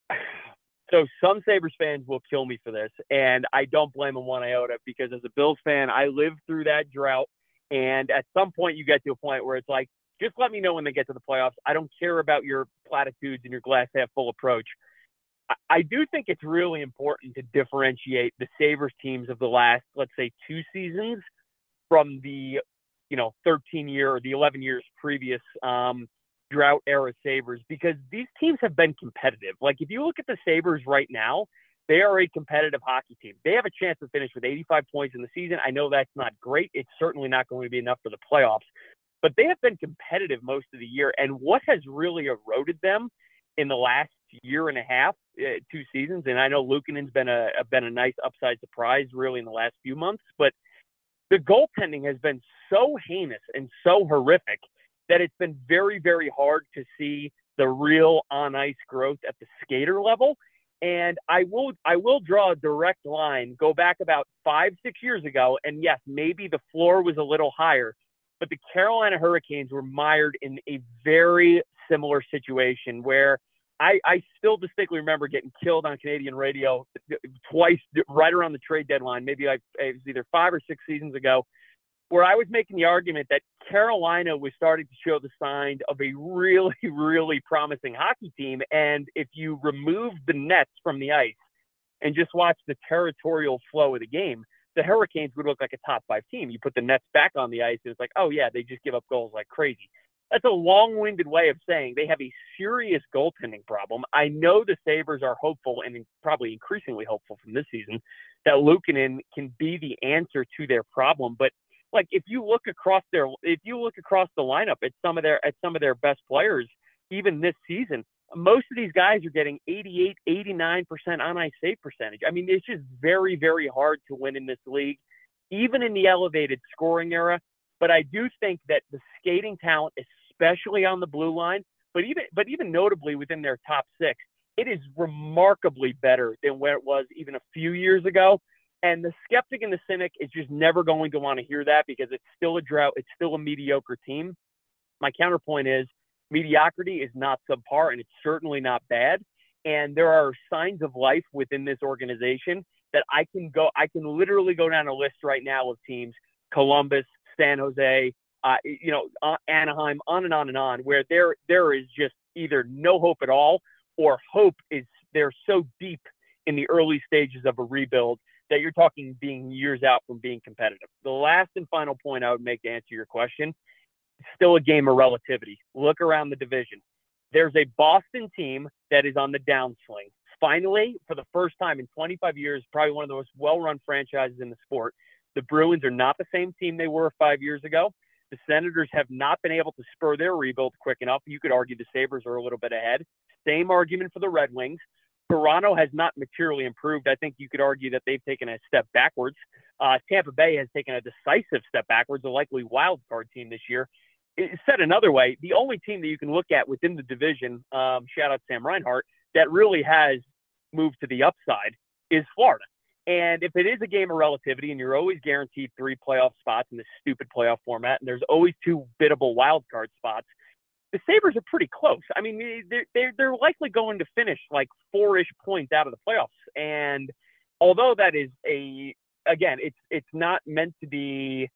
so some Sabres fans will kill me for this, and I don't blame them one iota, because as a Bills fan, I lived through that drought, and at some point you get to a point where it's like, just let me know when they get to the playoffs. I don't care about your platitudes and your glass half full approach. I, I do think it's really important to differentiate the Sabres teams of the last, let's say, two seasons from the, you know, thirteen year or the eleven years previous um, drought era Sabres, because these teams have been competitive. Like, if you look at the Sabres right now, they are a competitive hockey team. They have a chance to finish with eighty-five points in the season. I know that's not great. It's certainly not going to be enough for the playoffs, but they have been competitive most of the year. And what has really eroded them in the last year and a half, uh, two seasons, and I know Luukkonen's been a, a been a nice upside surprise really in the last few months, but the goaltending has been so heinous and so horrific that it's been very, very hard to see the real on-ice growth at the skater level. And I will I will draw a direct line, go back about five, six years ago, and yes, maybe the floor was a little higher, but the Carolina Hurricanes were mired in a very similar situation where I, I still distinctly remember getting killed on Canadian radio twice right around the trade deadline, maybe like it was either five or six seasons ago, where I was making the argument that Carolina was starting to show the signs of a really, really promising hockey team. And if you remove the nets from the ice and just watch the territorial flow of the game, the Hurricanes would look like a top five team. You put the nets back on the ice and it's like, oh yeah, they just give up goals like crazy. That's a long-winded way of saying they have a serious goaltending problem. I know the Sabres are hopeful, and probably increasingly hopeful from this season, that Luukkonen can be the answer to their problem. But like, if you look across their, if you look across the lineup at some of their, at some of their best players, even this season, most of these guys are getting eighty-eight, eighty-nine percent on-ice save percentage. I mean, it's just very, very hard to win in this league, even in the elevated scoring era. But I do think that the skating talent, especially on the blue line, but even, but even notably within their top six, it is remarkably better than where it was even a few years ago. And the skeptic and the cynic is just never going to want to hear that, because it's still a drought. It's still a mediocre team. My counterpoint is mediocrity is not subpar, and it's certainly not bad. And there are signs of life within this organization that I can go, I can literally go down a list right now of teams, Columbus, San Jose, uh, you know, uh, Anaheim, on and on and on, where there, there is just either no hope at all, or hope is, they're so deep in the early stages of a rebuild that you're talking being years out from being competitive. The last and final point I would make to answer your question, it's still a game of relativity. Look around the division. There's a Boston team that is on the downswing. Finally, for the first time in twenty-five years, probably one of the most well-run franchises in the sport. The Bruins are not the same team they were five years ago. The Senators have not been able to spur their rebuild quick enough. You could argue the Sabres are a little bit ahead. Same argument for the Red Wings. Toronto has not materially improved. I think you could argue that they've taken a step backwards. Uh, Tampa Bay has taken a decisive step backwards, a likely wild card team this year. It, said another way, the only team that you can look at within the division, um, shout out Sam Reinhart, that really has moved to the upside is Florida. And if it is a game of relativity, and you're always guaranteed three playoff spots in this stupid playoff format, and there's always two biddable wild card spots, the Sabres are pretty close. I mean, they're, they're, they're likely going to finish like four-ish points out of the playoffs. And although that is a, again, it's, it's not meant to be,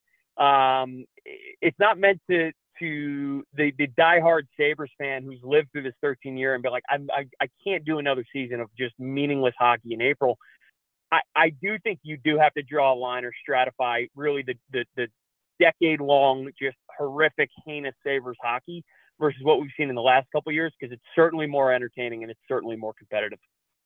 um, it's not meant to, to the, the diehard Sabres fan who's lived through this thirteen year and be like, I'm, I, I can't do another season of just meaningless hockey in April. I, I do think you do have to draw a line or stratify really the, the, the decade-long, just horrific, heinous Sabres hockey versus what we've seen in the last couple of years, because it's certainly more entertaining and it's certainly more competitive.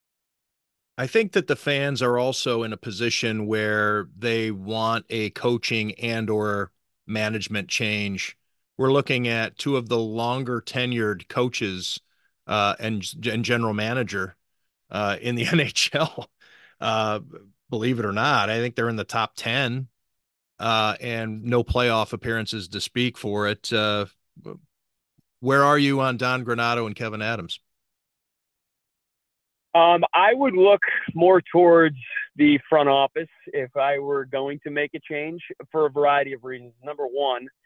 I think that the fans are also in a position where they want a coaching and or management change. We're looking at two of the longer tenured coaches uh, and, and general manager uh, in the N H L. Uh, believe it or not, I think they're in the top ten uh, and no playoff appearances to speak for it. Uh, where are you on Don Granato and Kevin Adams? Um, I would look more towards the front office if I were going to make a change for a variety of reasons. Number one,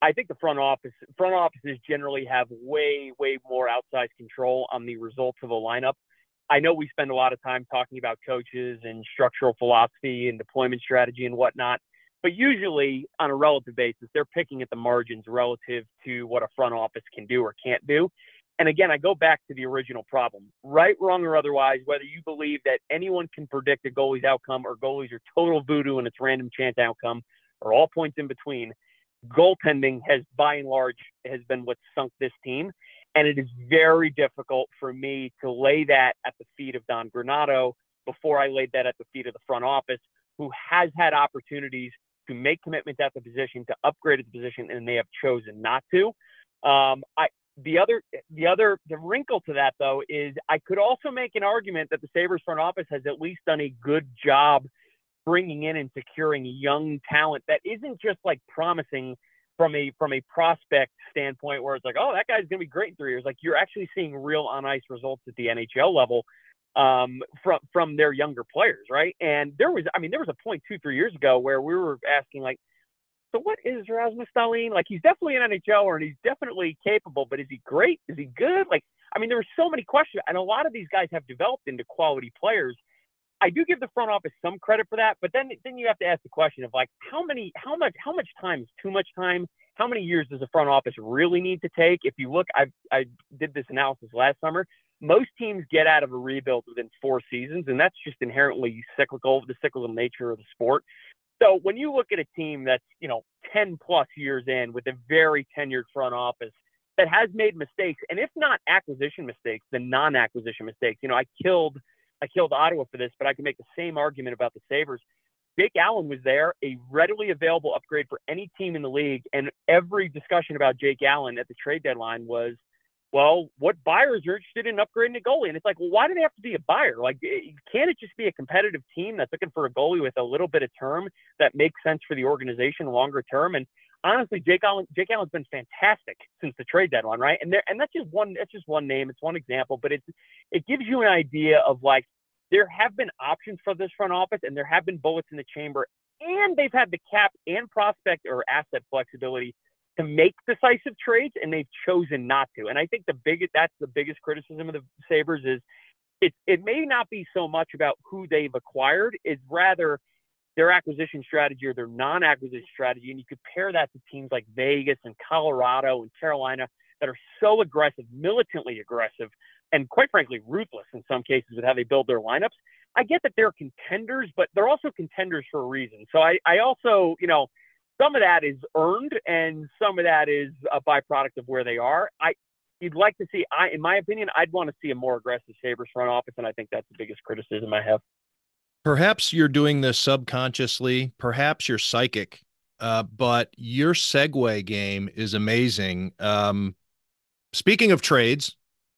I think the front office front offices generally have way, way more outsized control on the results of a lineup. I know we spend a lot of time talking about coaches and structural philosophy and deployment strategy and whatnot, but usually on a relative basis, they're picking at the margins relative to what a front office can do or can't do. And again, I go back to the original problem. Right, wrong, or otherwise, whether you believe that anyone can predict a goalie's outcome or goalies are total voodoo and it's random chance outcome or all points in between, goaltending has, by and large, has been what sunk this team. And it is very difficult for me to lay that at the feet of Don Granato before I laid that at the feet of the front office, who has had opportunities to make commitments at the position, to upgrade at the position, and they have chosen not to. Um, I, the other, the other, the wrinkle to that, though, is I could also make an argument that the Sabres front office has at least done a good job bringing in and securing young talent that isn't just like promising from a from a prospect standpoint where it's like, oh, that guy's going to be great in three years. Like, you're actually seeing real on-ice results at the N H L level um, from from their younger players, right? And there was, I mean, there was a point two, three years ago where we were asking, like, so what is Rasmus Dahlin? Like, he's definitely an N H L er and he's definitely capable, but is he great? Is he good? Like, I mean, there were so many questions, and a lot of these guys have developed into quality players. I do give the front office some credit for that, but then then you have to ask the question of, like, how many, how much, how much time is too much time? How many years does the front office really need to take? If you look, I I did this analysis last summer. Most teams get out of a rebuild within four seasons, and that's just inherently cyclical, the cyclical nature of the sport. So when you look at a team that's, you know, ten plus years in with a very tenured front office that has made mistakes, and if not acquisition mistakes, then non-acquisition mistakes. You know, I killed I killed Ottawa for this, but I can make the same argument about the Sabres. Jake Allen was there, a readily available upgrade for any team in the league, and every discussion about Jake Allen at the trade deadline was, well, what buyers are interested in upgrading a goalie? And it's like, well, why do they have to be a buyer? Like, can't it just be a competitive team that's looking for a goalie with a little bit of term that makes sense for the organization longer term? And honestly, Jake Allen, Jake Allen's been fantastic since the trade deadline, right? And there, and that's just one, that's just one name. It's one example, but it's, it gives you an idea of, like, there have been options for this front office, and there have been bullets in the chamber, and they've had the cap and prospect or asset flexibility to make decisive trades, and they've chosen not to. And I think the biggest, that's the biggest criticism of the Sabres is it, it may not be so much about who they've acquired, it's rather their acquisition strategy or their non-acquisition strategy. And you could pair that to teams like Vegas and Colorado and Carolina that are so aggressive, militantly aggressive, and quite frankly, ruthless in some cases with how they build their lineups. I get that they're contenders, but they're also contenders for a reason. So I, I also, you know, some of that is earned and some of that is a byproduct of where they are. I, you'd like to see, I, in my opinion, I'd want to see a more aggressive Sabres front office, and I think that's the biggest criticism I have. Perhaps you're doing this subconsciously, perhaps you're psychic, uh, but your segue game is amazing. Um, speaking of trades,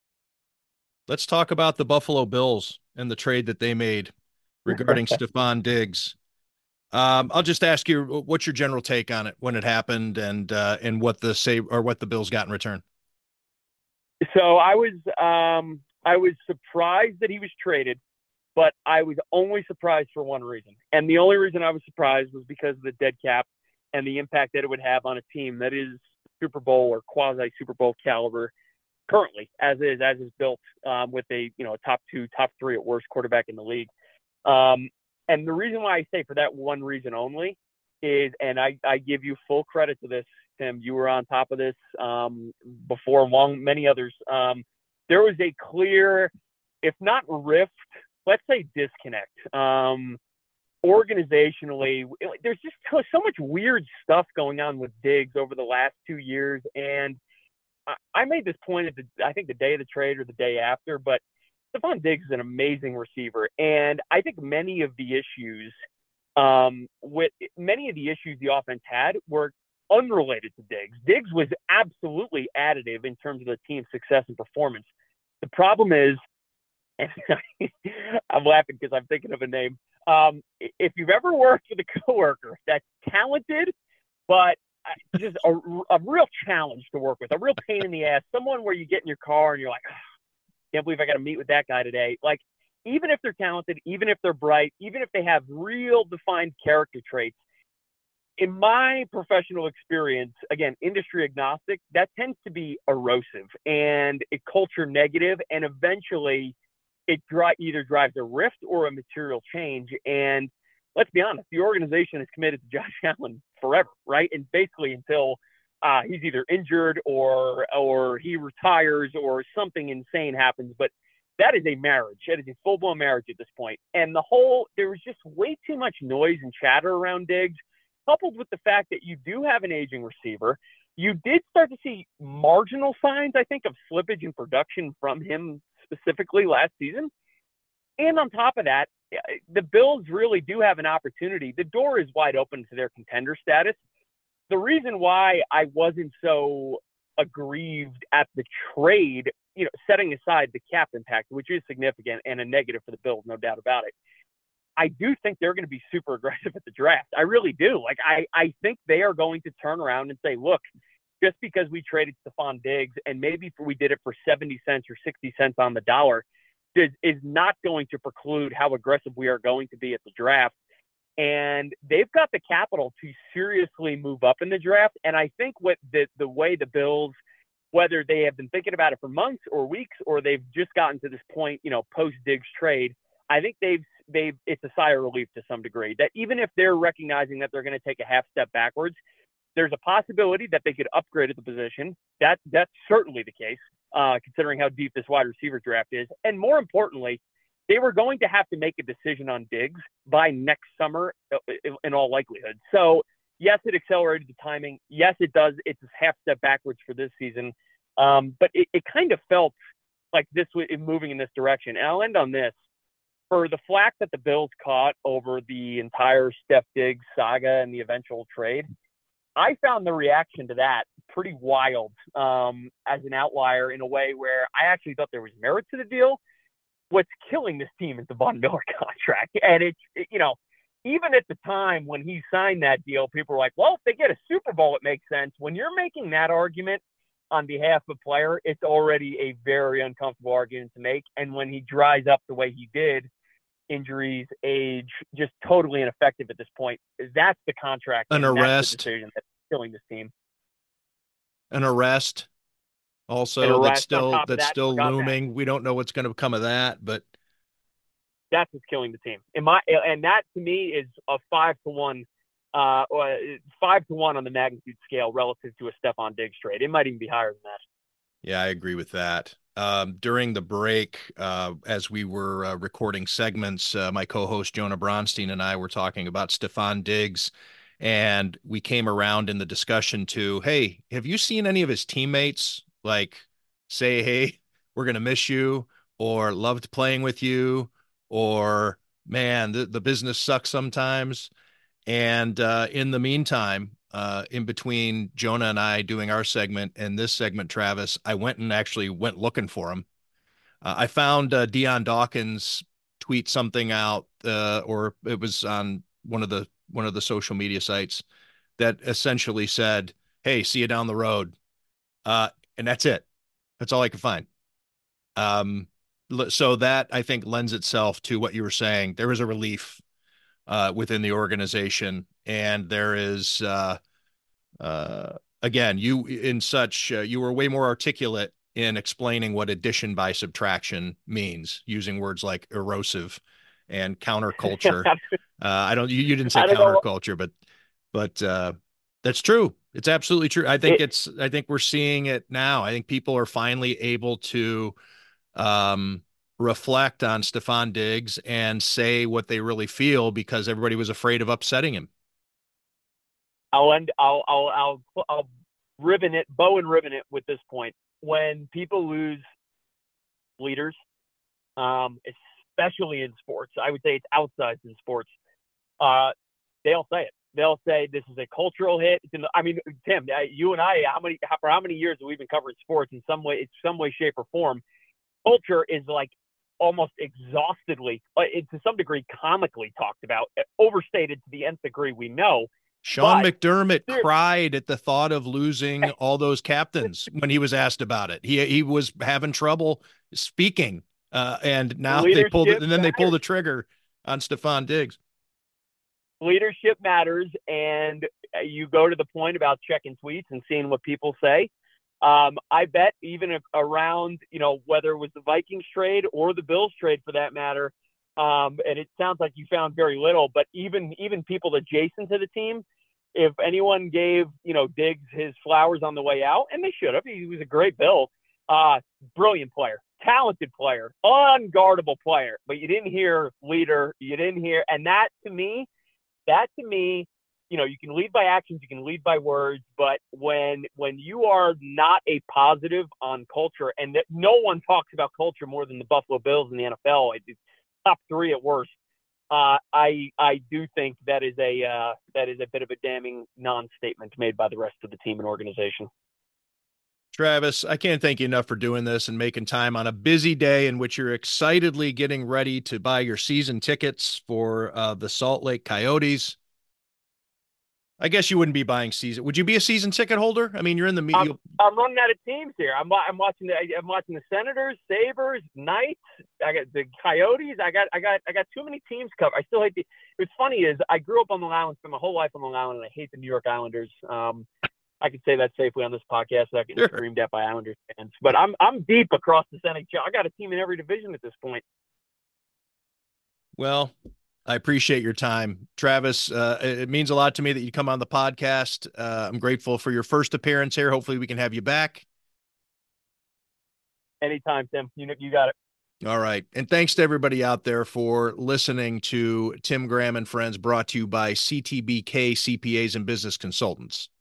let's talk about the Buffalo Bills and the trade that they made regarding Stefan Diggs. Um, I'll just ask you, what's your general take on it when it happened, and uh, and what the say or what the Bills got in return? So I was um, I was surprised that he was traded, but I was only surprised for one reason, and the only reason I was surprised was because of the dead cap and the impact that it would have on a team that is Super Bowl or quasi Super Bowl caliber currently, as is as is built um, with a you know a top two, top three at worst quarterback in the league. Um, and the reason why I say for that one reason only is, and I, I give you full credit to this, Tim, you were on top of this um, before long many others. Um, there was a clear, if not rift, let's say disconnect. Um, organizationally, there's just so, so much weird stuff going on with Diggs over the last two years, and I made this point at the, I think the day of the trade or the day after, but Stefan Diggs is an amazing receiver. And I think many of the issues, um, with many of the issues the offense had were unrelated to Diggs. Diggs was absolutely additive in terms of the team's success and performance. The problem is, and I'm laughing because I'm thinking of a name. Um, if you've ever worked with a coworker that's talented, but just a, a real challenge to work with, a real pain in the ass, someone where you get in your car and you're like, oh, can't believe I got to meet with that guy today. Like, even if they're talented, even if they're bright, even if they have real defined character traits, in my professional experience, again, industry agnostic, that tends to be erosive and a culture negative, and eventually it dri- either drives a rift or a material change. And let's be honest, the organization is committed to Josh Allen forever, right? And basically until uh, he's either injured or or he retires or something insane happens. But that is a marriage. That is a full-blown marriage at this point. And the whole, there was just way too much noise and chatter around Diggs, coupled with the fact that you do have an aging receiver. You did start to see marginal signs, I think, of slippage in production from him specifically last season. And on top of that, the Bills really do have an opportunity. The door is wide open to their contender status. The reason why I wasn't so aggrieved at the trade, you know, setting aside the cap impact, which is significant and a negative for the Bills, no doubt about it, I do think they're going to be super aggressive at the draft. I really do. Like, I, I think they are going to turn around and say, look, just because we traded Stefon Diggs and maybe we did it for seventy cents or sixty cents on the dollar is, is not going to preclude how aggressive we are going to be at the draft. And they've got the capital to seriously move up in the draft. And I think what the, the way the Bills, whether they have been thinking about it for months or weeks, or they've just gotten to this point, you know, post Diggs trade, I think they've, they've, it's a sigh of relief to some degree that even if they're recognizing that they're going to take a half step backwards, there's a possibility that they could upgrade at the position. That that's certainly the case, uh, considering how deep this wide receiver draft is. And more importantly, they were going to have to make a decision on Diggs by next summer in all likelihood. So yes, it accelerated the timing. Yes, it does. It's a half step backwards for this season. Um, but it, it kind of felt like this was moving in this direction. And I'll end on this. For the flack that the Bills caught over the entire Steph Diggs saga and the eventual trade, I found the reaction to that pretty wild um, as an outlier in a way where I actually thought there was merit to the deal. What's killing this team is the Von Miller contract. And it's, it, you know, even at the time when he signed that deal, people were like, well, if they get a Super Bowl, it makes sense. When you're making that argument on behalf of a player, it's already a very uncomfortable argument to make. And when he dries up the way he did, injuries, age, just totally ineffective at this point, that's the contract. An arrest. That's the decision that's killing this team. An arrest. Also, An arrest that's still that's that, still looming. that. We don't know what's going to come of that, but that's what's killing the team. In my and that to me is a five to one, uh, five to one on the magnitude scale relative to a Stefon Diggs trade. It might even be higher than that. Yeah, I agree with that. Um, during the break, uh, as we were uh, recording segments, uh, my co-host Jonah Bronstein and I were talking about Stefon Diggs, and we came around in the discussion to, hey, have you seen any of his teammates like say, hey, we're going to miss you, or loved playing with you, or man, the, the business sucks sometimes. And uh, in the meantime, uh, in between Jonah and I doing our segment and this segment, Travis, I went and actually went looking for him. Uh, I found uh, Dion Dawkins tweet something out, uh, or it was on one of the one of the social media sites that essentially said, hey, see you down the road. Uh, and that's it. That's all I could find. Um, so that, I think, lends itself to what you were saying. There is a relief uh, within the organization, and there is, uh, uh, again, you in such, uh, you were way more articulate in explaining what addition by subtraction means, using words like erosive and counterculture. uh, I don't, you, you didn't say counterculture, but, but uh, that's true. It's absolutely true. I think it, it's, I think we're seeing it now. I think people are finally able to um, reflect on Stefon Diggs and say what they really feel, because everybody was afraid of upsetting him. I'll end, I'll, I'll, I'll, I'll ribbon it, bow and ribbon it with this point. When people lose leaders, um, especially in sports, I would say it's outsized in sports, uh, they'll say it. They'll say this is a cultural hit. It's in the, I mean, Tim, you and I, how many for how many years have we been covering sports in some way, in some way, shape, or form? Culture is like almost exhaustedly, uh, to some degree, comically talked about, overstated to the nth degree. We know. Sean but, McDermott cried at the thought of losing all those captains when he was asked about it. He he was having trouble speaking, uh, and now they pulled it, and then they pulled the trigger on Stefon Diggs. leadership matters, and you go to the point about checking tweets and seeing what people say. Um, I bet even around, you know, whether it was the Vikings trade or the Bills trade for that matter, um, and it sounds like you found very little, but even even people adjacent to the team, if anyone gave, you know, Diggs his flowers on the way out, and they should have, he was a great Bill, uh, brilliant player, talented player, unguardable player, but you didn't hear leader, you didn't hear, and that to me, that to me, you know, you can lead by actions, you can lead by words, but when when you are not a positive on culture, and that no one talks about culture more than the Buffalo Bills in the N F L, it's top three at worst. Uh, I I do think that is a uh, that is a bit of a damning non-statement made by the rest of the team and organization. Travis, I can't thank you enough for doing this and making time on a busy day in which you're excitedly getting ready to buy your season tickets for uh, the Salt Lake Coyotes. I guess you wouldn't be buying season. Would you be a season ticket holder? I mean, you're in the media. I'm, I'm running out of teams here. I'm I'm watching the I'm watching the Senators, Sabres, Knights. I got the Coyotes. I got I got I got too many teams covered. I still hate the. What's funny is I grew up on Long Island, spent my whole life on Long Island, and I hate the New York Islanders. Um, I can say that safely on this podcast. So I get Sure. screamed at by Islanders fans, but I'm I'm deep across this N H L. I got a team in every division at this point. Well, I appreciate your time, Travis. Uh, it means a lot to me that you come on the podcast. Uh, I'm grateful for your first appearance here. Hopefully we can have you back. Anytime, Tim. You you got it. All right. And thanks to everybody out there for listening to Tim Graham and Friends, brought to you by C T B K C P As and Business Consultants.